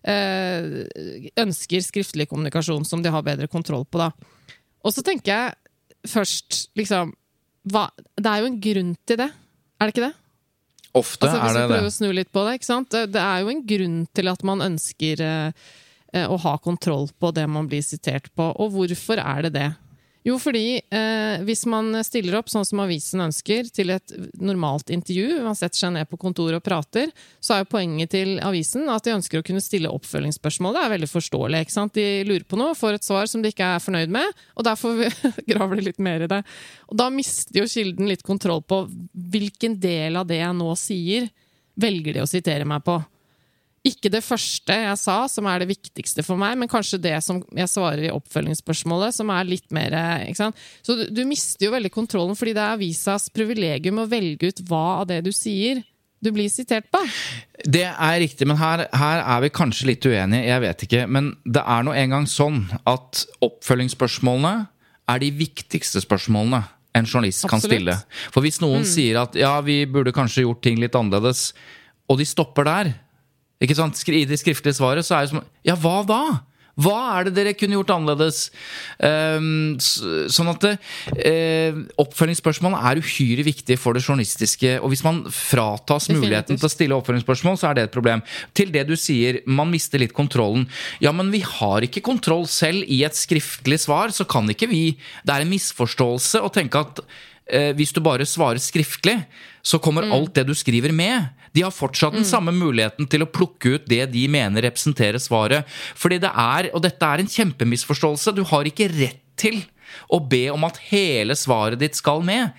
ønsker skriftlig kommunikasjon som de har bedre kontroll på da. Og så tenker jeg først, liksom, det jo en grunn til det, det ikke det? Ofte altså, hvis vi det prøver å snu litt på det, ikke sant? Det jo en grunn til at man ønsker å ha kontroll på det man blir sitert på, og hvorfor det det? Jo, fordi hvis man stiller opp sånn som avisen ønsker til et normalt intervju, man setter seg ned på kontoret og prater, så jo poenget til avisen at de ønsker å kunne stille oppfølgingsspørsmål. Det veldig forståelig, ikke sant? De lurer på noe, får et svar som de ikke fornøyd med, og derfor graver de litt mer i det. Og da mister jo kilden litt kontroll på hvilken del av det jeg nå sier, velger de å sitere meg på. Ikke det første jeg sa, som det viktigste for meg, men kanskje det som jeg svarer i oppfølgingsspørsmålet, som litt mer, ikke sant? Så du mister jo veldig kontrollen, fordi det avisas privilegium å velge ut hva av det du sier du blir sitert på. Det riktig, men her vi kanskje litt uenige, jeg vet ikke, men det nå en gang sånn at oppfølgingsspørsmålene de viktigste spørsmålene en journalist kan stille. For hvis noen sier at ja, vi burde kanskje gjort ting litt annerledes, og de stopper der, ikke sant? I det skriftlige svaret så det som, ja, hva da? Hva det dere kunne gjort annerledes? Sånn at oppfølgingsspørsmål uhyre viktig for det journalistiske, og hvis man fratas muligheten til å stille oppfølgingsspørsmål, så det et problem. Til det du sier, man mister litt kontrollen. Ja, men vi har ikke kontroll selv i et skriftlig svar, så kan ikke vi, det en misforståelse å tenke at hvis du bare svarer skriftlig, så kommer alt det du skriver med. De har fortsatt den samme muligheten til å plukke ut det de mener representerer svaret. Fordi det og dette en kjempemisforståelse, du har ikke rett til å be om at hele svaret ditt skal med.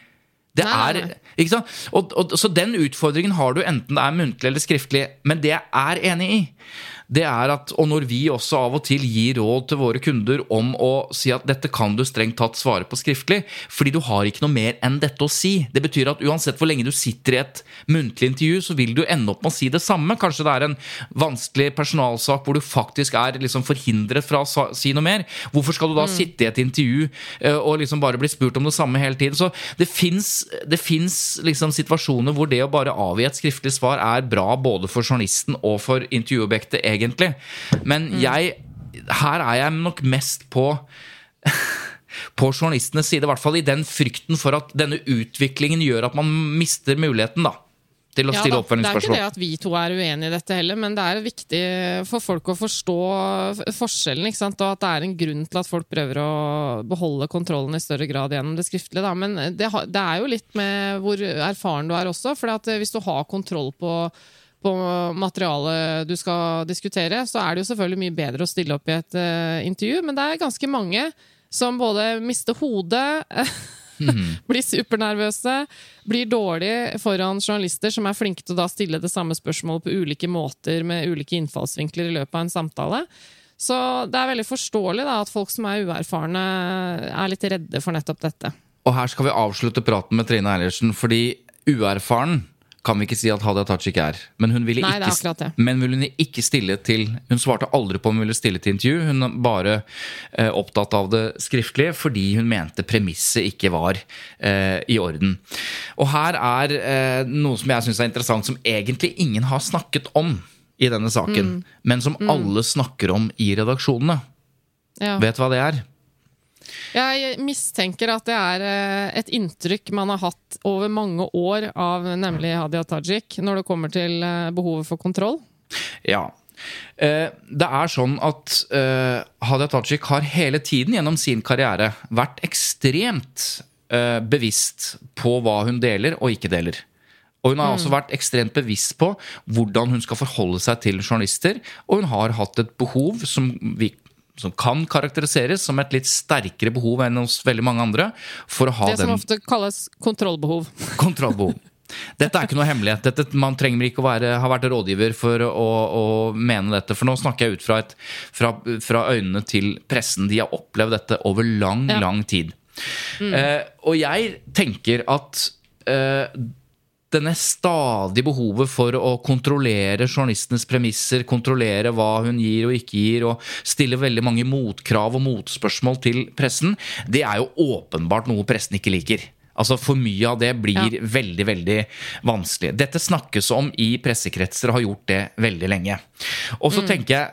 Det ikke sant? Så den utfordringen har du enten det muntlig eller skriftlig, men det jeg enig i, det at, og når vi også av og til gir råd til våre kunder om å si at dette kan du strengt tatt svare på skriftlig, fordi du har ikke noe mer enn dette å si. Det betyr at uansett hvor lenge du sitter i et muntlig intervju, så vil du ende opp med å si det samme. Kanskje det en vanskelig personalsak hvor du faktisk liksom forhindret fra å si noe mer. Hvorfor skal du da sitte i et intervju og liksom bare bli spurt om det samme hele tiden? Så det finnes liksom situasjoner hvor det å bare avgi et skriftlig svar bra både for journalisten og for intervjuobjektet egentlig. Men her jeg nok mest på journalistenes side, I hvert fall i den frykten for at denne utviklingen gjør at man mister muligheten da, til å stille oppfølgingsspørsmål. Det ikke det at vi to uenige i dette heller, men det viktig for folk å forstå forskjellen, ikke sant? Og at det en grunn til at folk prøver å beholde kontrollen i større grad gjennom det skriftlige. Da. Men det jo litt med hvor erfaren du også, for at hvis du har kontroll på materialet du skal diskutere, så det jo selvfølgelig mye bedre å stille opp i et intervju, men det ganske mange som både mister hodet, blir supernervøse, blir dårlige foran journalister som flinke til å da stille det samme spørsmålet på ulike måter med ulike innfallsvinkler i løpet av en samtale. Så det veldig forståelig da, at folk som uerfarne litt redde for nettopp dette. Og her skal vi avslutte praten med Trine Eilertsen, fordi uerfaren kan vi ikke si at Hadia Tajik men hun ville ikke stille til, hun svarte aldri på om hun ville stille til intervju, hun bare opptatt av det skriftlige, fordi hun mente premisset ikke var i orden. Og her noe som jeg synes interessant, som egentlig ingen har snakket om i denne saken, men som alle snakker om i redaksjonene. Vet du hva det Jeg mistenker at det et inntrykk man har hatt over mange år av nemlig Hadia Tajik når det kommer til behovet for kontroll. Ja, det sånn at Hadia Tajik har hele tiden gjennom sin karriere vært ekstremt bevisst på hva hun deler og ikke deler. Og hun har også vært ekstremt bevisst på hvordan hun skal forholde seg til journalister, og hun har hatt et behov som kan karakteriseres som et litt sterkere behov enn hos veldig mange andre for å ha det som ofte kalles kontrollbehov. Kontrollbehov. Dette ikke noe hemmelighet. Man trenger ikke ha vært rådgiver for å mene dette, for nå snakker jeg ut fra øynene til pressen. De har opplevd dette over lang tid. Og jeg tenker at denne stadige behovet for å kontrollere journalistenes premisser, kontrollere hva hun gir og ikke gir, og stille veldig mange motkrav og motspørsmål til pressen, det jo åpenbart noe pressen ikke liker. Altså for mye av det blir veldig, veldig vanskelig. Dette snakkes om i pressekretser og har gjort det veldig lenge. Og så tenker jeg,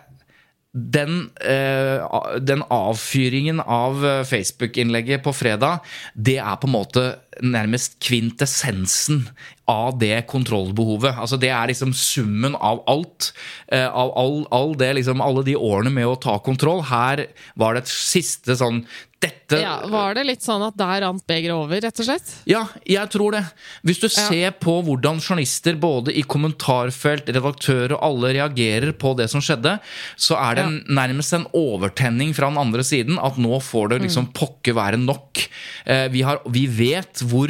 den avfyringen av Facebook-innlegget på fredag, det på en måte nærmest kvintessensen av det kontrollbehovet. Altså det liksom summen av alt, av all det, liksom alle de årene med å ta kontroll. Her var det et siste sånn dette... Ja, var det litt sånn at der rant begeret over, rett og slett? Ja, jeg tror det. Hvis du ser på hvordan journalister, både i kommentarfelt, redaktører og alle reagerer på det som skjedde, så det nærmest en overtenning fra den andre siden, at nå får det liksom pokke være nok. Vi vet hvor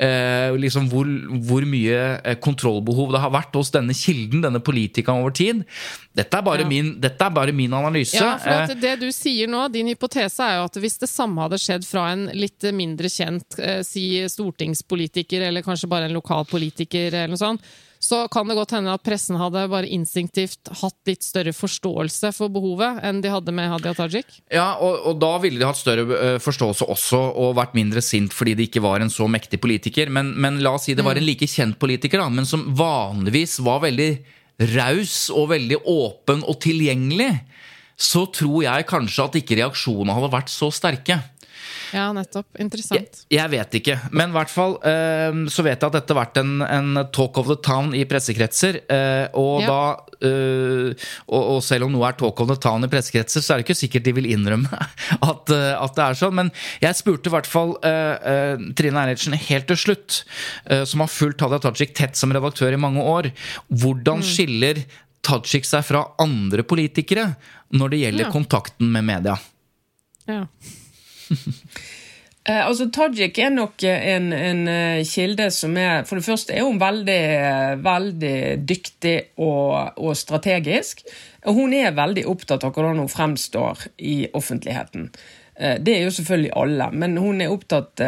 mye kontrollbehov det har vært hos denne kilden, denne politikeren over tid. Dette bare min analyse. Ja, for at det du sier nå, din hypotese jo at hvis det samme hadde skjedd fra en litt mindre kjent, si stortingspolitiker, eller kanskje bare en lokal politiker, eller noe sånt, så kan det godt hende at pressen hadde bare instinktivt hatt litt større forståelse for behovet enn de hadde med Hadia Tajik. Ja, og da ville de hatt større forståelse også, og vært mindre sint fordi de ikke var en så mektig politiker. Men la oss si det var en like kjent politiker, da, men som vanligvis var veldig raus og veldig åpen og tilgjengelig, så tror jeg kanskje at ikke reaksjonene hadde vært så sterke. Ja, nettopp. Interessant. Jeg vet ikke, men I hvert fall så vet jeg at dette har vært en talk of the town i pressekretser, og og selv om noe talk of the town i pressekretser, så det ikke sikkert de vil innrømme at det sånn, men jeg spurte I hvert fall Trine Eilertsen helt til slutt, som har fulgt Hadia Tajik tett som redaktør i mange år, hvordan skiller Tajik seg fra andre politikere når det gjelder kontakten med media? Ja. Altså Tajik nok en kilde som for det første hun veldig dyktig og strategisk. Hun veldig opptatt av hvordan hun fremstår i offentligheten. Det jo selvfølgelig alle, men hun opptatt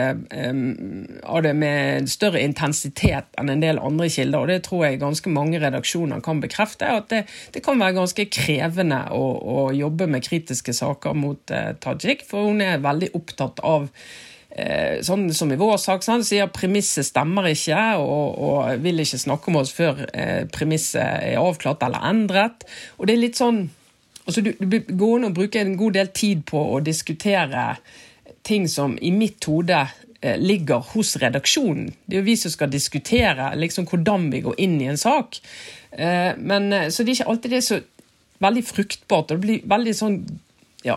av det med større intensitet enn en del andre kilder, og det tror jeg ganske mange redaksjoner kan bekrefte, at det kan være ganske krevende å jobbe med kritiske saker mot Tajik, for hun veldig opptatt av sånn som i vår sak, han sier premisset stemmer ikke og vil ikke snakke om oss før premisset avklart eller endret, og det litt sånn altså, du går inn og bruker en god del tid på å diskutere ting som i mitt hode ligger hos redaksjonen. Det jo vi som skal diskutere liksom, hvordan vi går inn i en sak. Men, så det ikke alltid det så veldig fruktbart, og det blir veldig sånn, ja,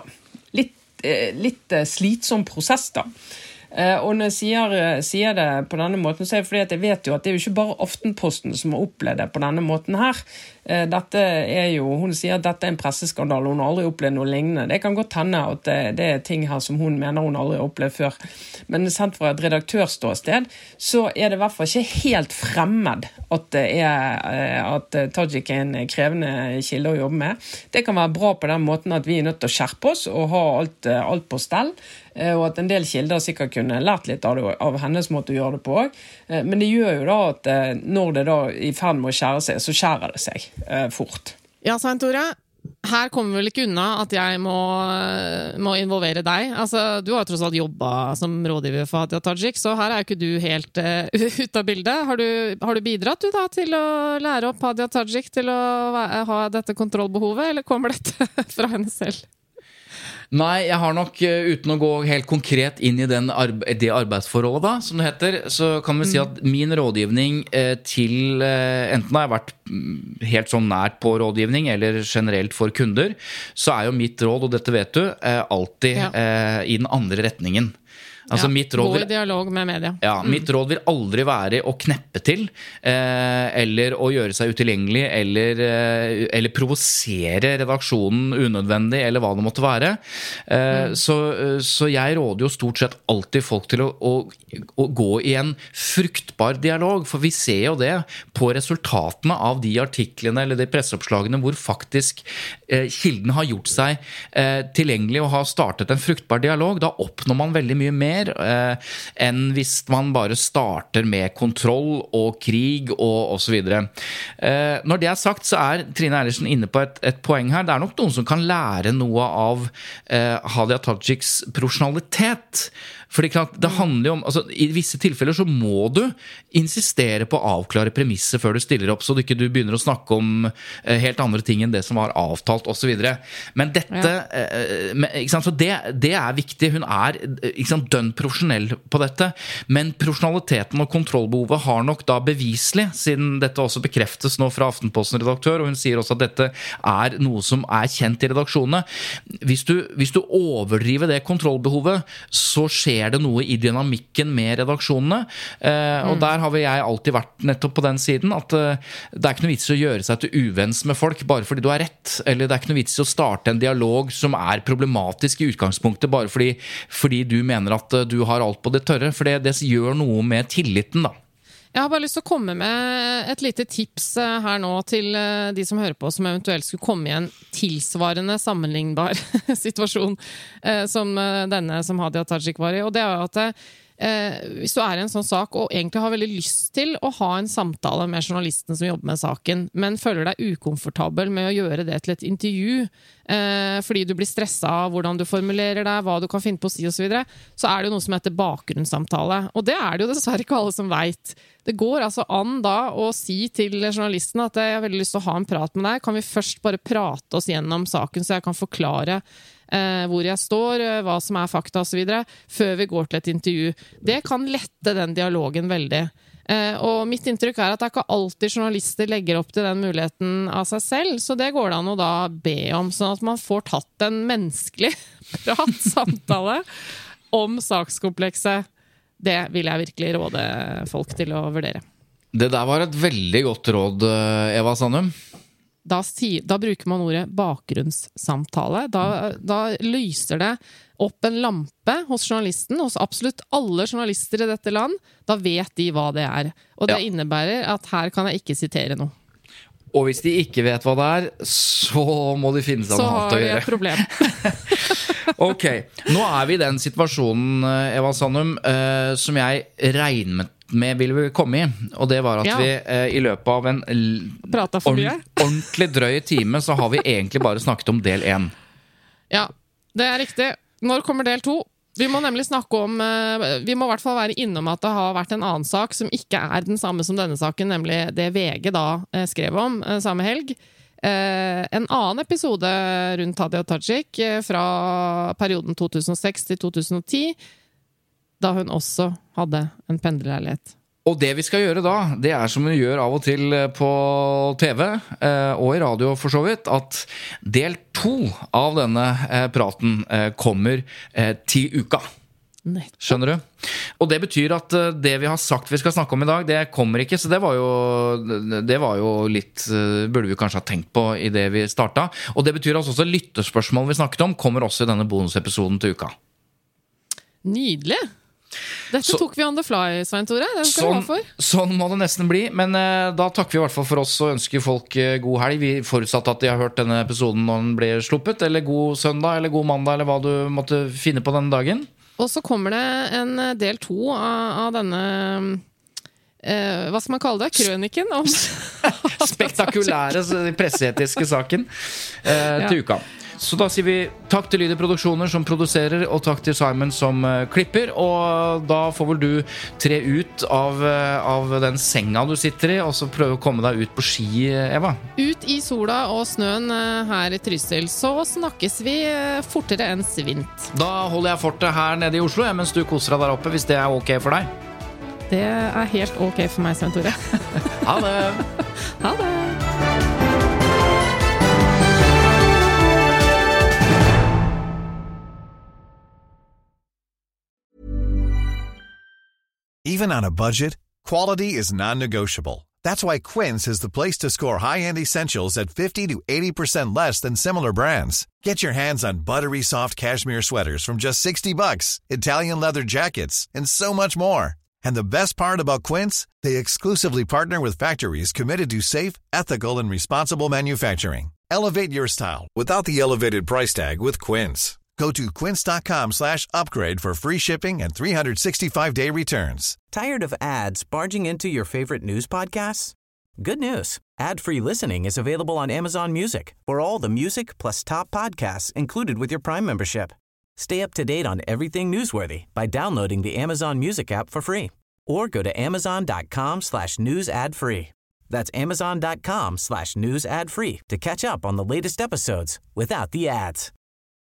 litt slitsom prosess da. Og når jeg sier det på denne måten, så det fordi at jeg vet jo at det jo ikke bare Aftenposten som har opplevd det på denne måten her. Dette jo, hun sier at dette en presseskandal, hun har aldri opplevd noe lignende. Det kan godt hende at det ting her som hun mener hun aldri har opplevd før. Men sett fra et redaktørståsted, så det i hvert fall ikke helt fremmed at det at Tajik en krevende kilde å jobbe med. Det kan være bra på den måten at vi nødt til å skjerpe oss og ha alt på stell, og at en del kilder sikkert kunne lært litt av hennes måte å gjøre det på. Men det gjør jo da at når det da i ferd med å skjære seg, så skjærer det seg fort. Ja, Svein Tore, her kommer vel ikke unna at jeg må involvere deg. Altså, du har tross alt jobbet som rådgiver for Hadia Tajik, så her jo ikke du helt ut av bildet. Har du bidratt du da til å lære opp Hadia Tajik til å ha dette kontrollbehovet, eller kommer dette fra henne selv? Nei, jeg har nok, uten å gå helt konkret inn i det arbeidsforholdet da, som det heter, så kan vi si at min rådgivning til, enten har jeg vært helt sånn nært på rådgivning, eller generelt for kunder, så jo mitt råd, og dette vet du, alltid i den andre retningen. Altså, gå i dialog med media. Ja, mitt råd vil aldri være å kneppe til, eller å gjøre seg utilgjengelig, eller provosere redaksjonen unødvendig, eller hva det måtte være. Så jeg råder jo stort sett alltid folk til å gå i en fruktbar dialog, for vi ser jo det på resultatene av de artiklene eller de presseoppslagene hvor faktisk kilden har gjort seg tilgjengelig og har startet en fruktbar dialog. Da oppnår man veldig mye mer enn hvis man bare starter med kontroll og krig og så videre. Når det sagt, så Trine Eilertsen inne på et poeng her. Det nok noen som kan lære noe av Hadia Tajiks profesjonalitet. Fordi det handler jo om, altså, i visse tilfeller så må du insistere på å avklare premisser før du stiller opp, så du ikke begynner å snakke om helt andre ting enn det som var avtalt og så videre. Men dette, ikke sant, så det viktig. Hun ikke sant, dønn profesjonell på dette, men profesjonaliteten og kontrollbehovet har nok da beviselig, siden dette også bekreftes nå fra Aftenposten-redaktør, og hun sier også at dette noe som kjent i redaksjonene. Hvis du overdriver det kontrollbehovet, så skjer det noe i dynamikken med redaksjonene, og der har jeg alltid vært nettopp på den siden, at det ikke noe vits å gjøre seg til uvenns med folk bare fordi du har rett, eller det ikke noe vits å starte en dialog som problematisk i utgangspunktet bare fordi du mener at du har alt på det tørre, for det gjør noe med tilliten da. Jeg har bare lyst til å komme med et lite tips her nå til de som hører på, som eventuelt skulle komme i en tilsvarende sammenlignbar situasjon som denne som Hadia Tajik var i. Og det at hvis du i en sånn sak og egentlig har veldig lyst til å ha en samtale med journalisten som jobber med saken, men føler deg ukomfortabel med å gjøre det til et intervju, fordi du blir stresset av hvordan du formulerer deg, hva du kan finne på å si og så videre, så det jo noe som heter bakgrunnssamtale. Og det det jo dessverre ikke alle som vet. Det går altså an da å si til journalisten at jeg har veldig lyst til å ha en prat med deg. Kan vi først bare prate oss gjennom saken, så jeg kan forklare hvor jeg står, hva som fakta og så videre, før vi går til et intervju. Det kan lette den dialogen veldig. Og mitt inntrykk at det ikke alltid journalister legger opp til den muligheten av seg selv, så det går det an å da be om, sånn at man får tatt en menneskelig samtale om sakskomplekset. Det vil jeg virkelig råde folk til å vurdere. Det der var et veldig godt råd, Eva Sandum. da bruker man ordet bakgrunnssamtale. Da lyser det opp en lampe hos journalisten, hos absolutt alle journalister i dette land. Da vet de hva det er. Og det innebærer at her kan jeg ikke sitere noe. Og hvis de ikke vet hva det er, så må de finne seg noe annet å gjøre. Så har vi et problem. Ok, nå er vi i den situasjonen, Eva Sandum, som jeg regnet med ville komme i. Og det var at vi i løpet av en ordentlig drøy time, så har vi egentlig bare snakket om del 1. Ja, det er riktig. Når kommer del 2? Vi må nemlig snakke om, vi må i hvert fall være innom at det har vært en annen sak som ikke er den samme som denne saken, nemlig det VG da skrev om samme helg. En annen episode rundt Hadia Tajik fra perioden 2006 til 2010, da hun også hadde en pendlerleilighet. Og det vi skal gjøre da, det er som vi gjør av og til på TV og i radio for så vidt, at del 2 av denne praten kommer til uka. Skjønner du? Og det betyr at det vi har sagt vi skal snakke om i dag, det kommer ikke, så det var jo litt, burde vi kanskje ha tenkt på i det vi startet. Og det betyr altså også lytterspørsmål vi snakket om, kommer også i denne bonusepisoden til uka. Nydelig! Dette tok vi on the fly, Svein Tore. Det skal du ha for. Sånn må det nesten bli. Men da takker vi i hvert fall for oss og ønsker folk god helg. Vi forutsatte at de har hørt denne episoden når den ble sluppet. Eller god søndag, eller god mandag, eller hva du måtte finne på denne dagen. Og så kommer det en del 2 av denne hva skal man kalle det? Krøniken om spektakulære presseetiske saken til uka. Så da sier vi takk til Lyder Produksjoner som produserer, og takk til Simon som klipper. Og da får vel du tre ut av den senga du sitter i, og så prøve å komme deg ut på ski, Eva. Ut i sola og snøen her i Trysil, så snakkes vi fortere enn svint. Da holder jeg fortet her nede i Oslo, mens du koser deg der oppe, hvis det er ok for deg. Det er helt ok for meg, Svein Tore. Ha det! Ha det! Even on a budget, quality is non-negotiable. That's why Quince is the place to score high-end essentials at 50 to 80% less than similar brands. Get your hands on buttery soft cashmere sweaters from just $60, Italian leather jackets, and so much more. And the best part about Quince, they exclusively partner with factories committed to safe, ethical, and responsible manufacturing. Elevate your style without the elevated price tag with Quince. Go to quince.com/upgrade for free shipping and 365-day returns. Tired of ads barging into your favorite news podcasts? Good news. Ad-free listening is available on Amazon Music for all the music plus top podcasts included with your Prime membership. Stay up to date on everything newsworthy by downloading the Amazon Music app for free. Or go to amazon.com/news ad free. That's amazon.com/news ad free to catch up on the latest episodes without the ads.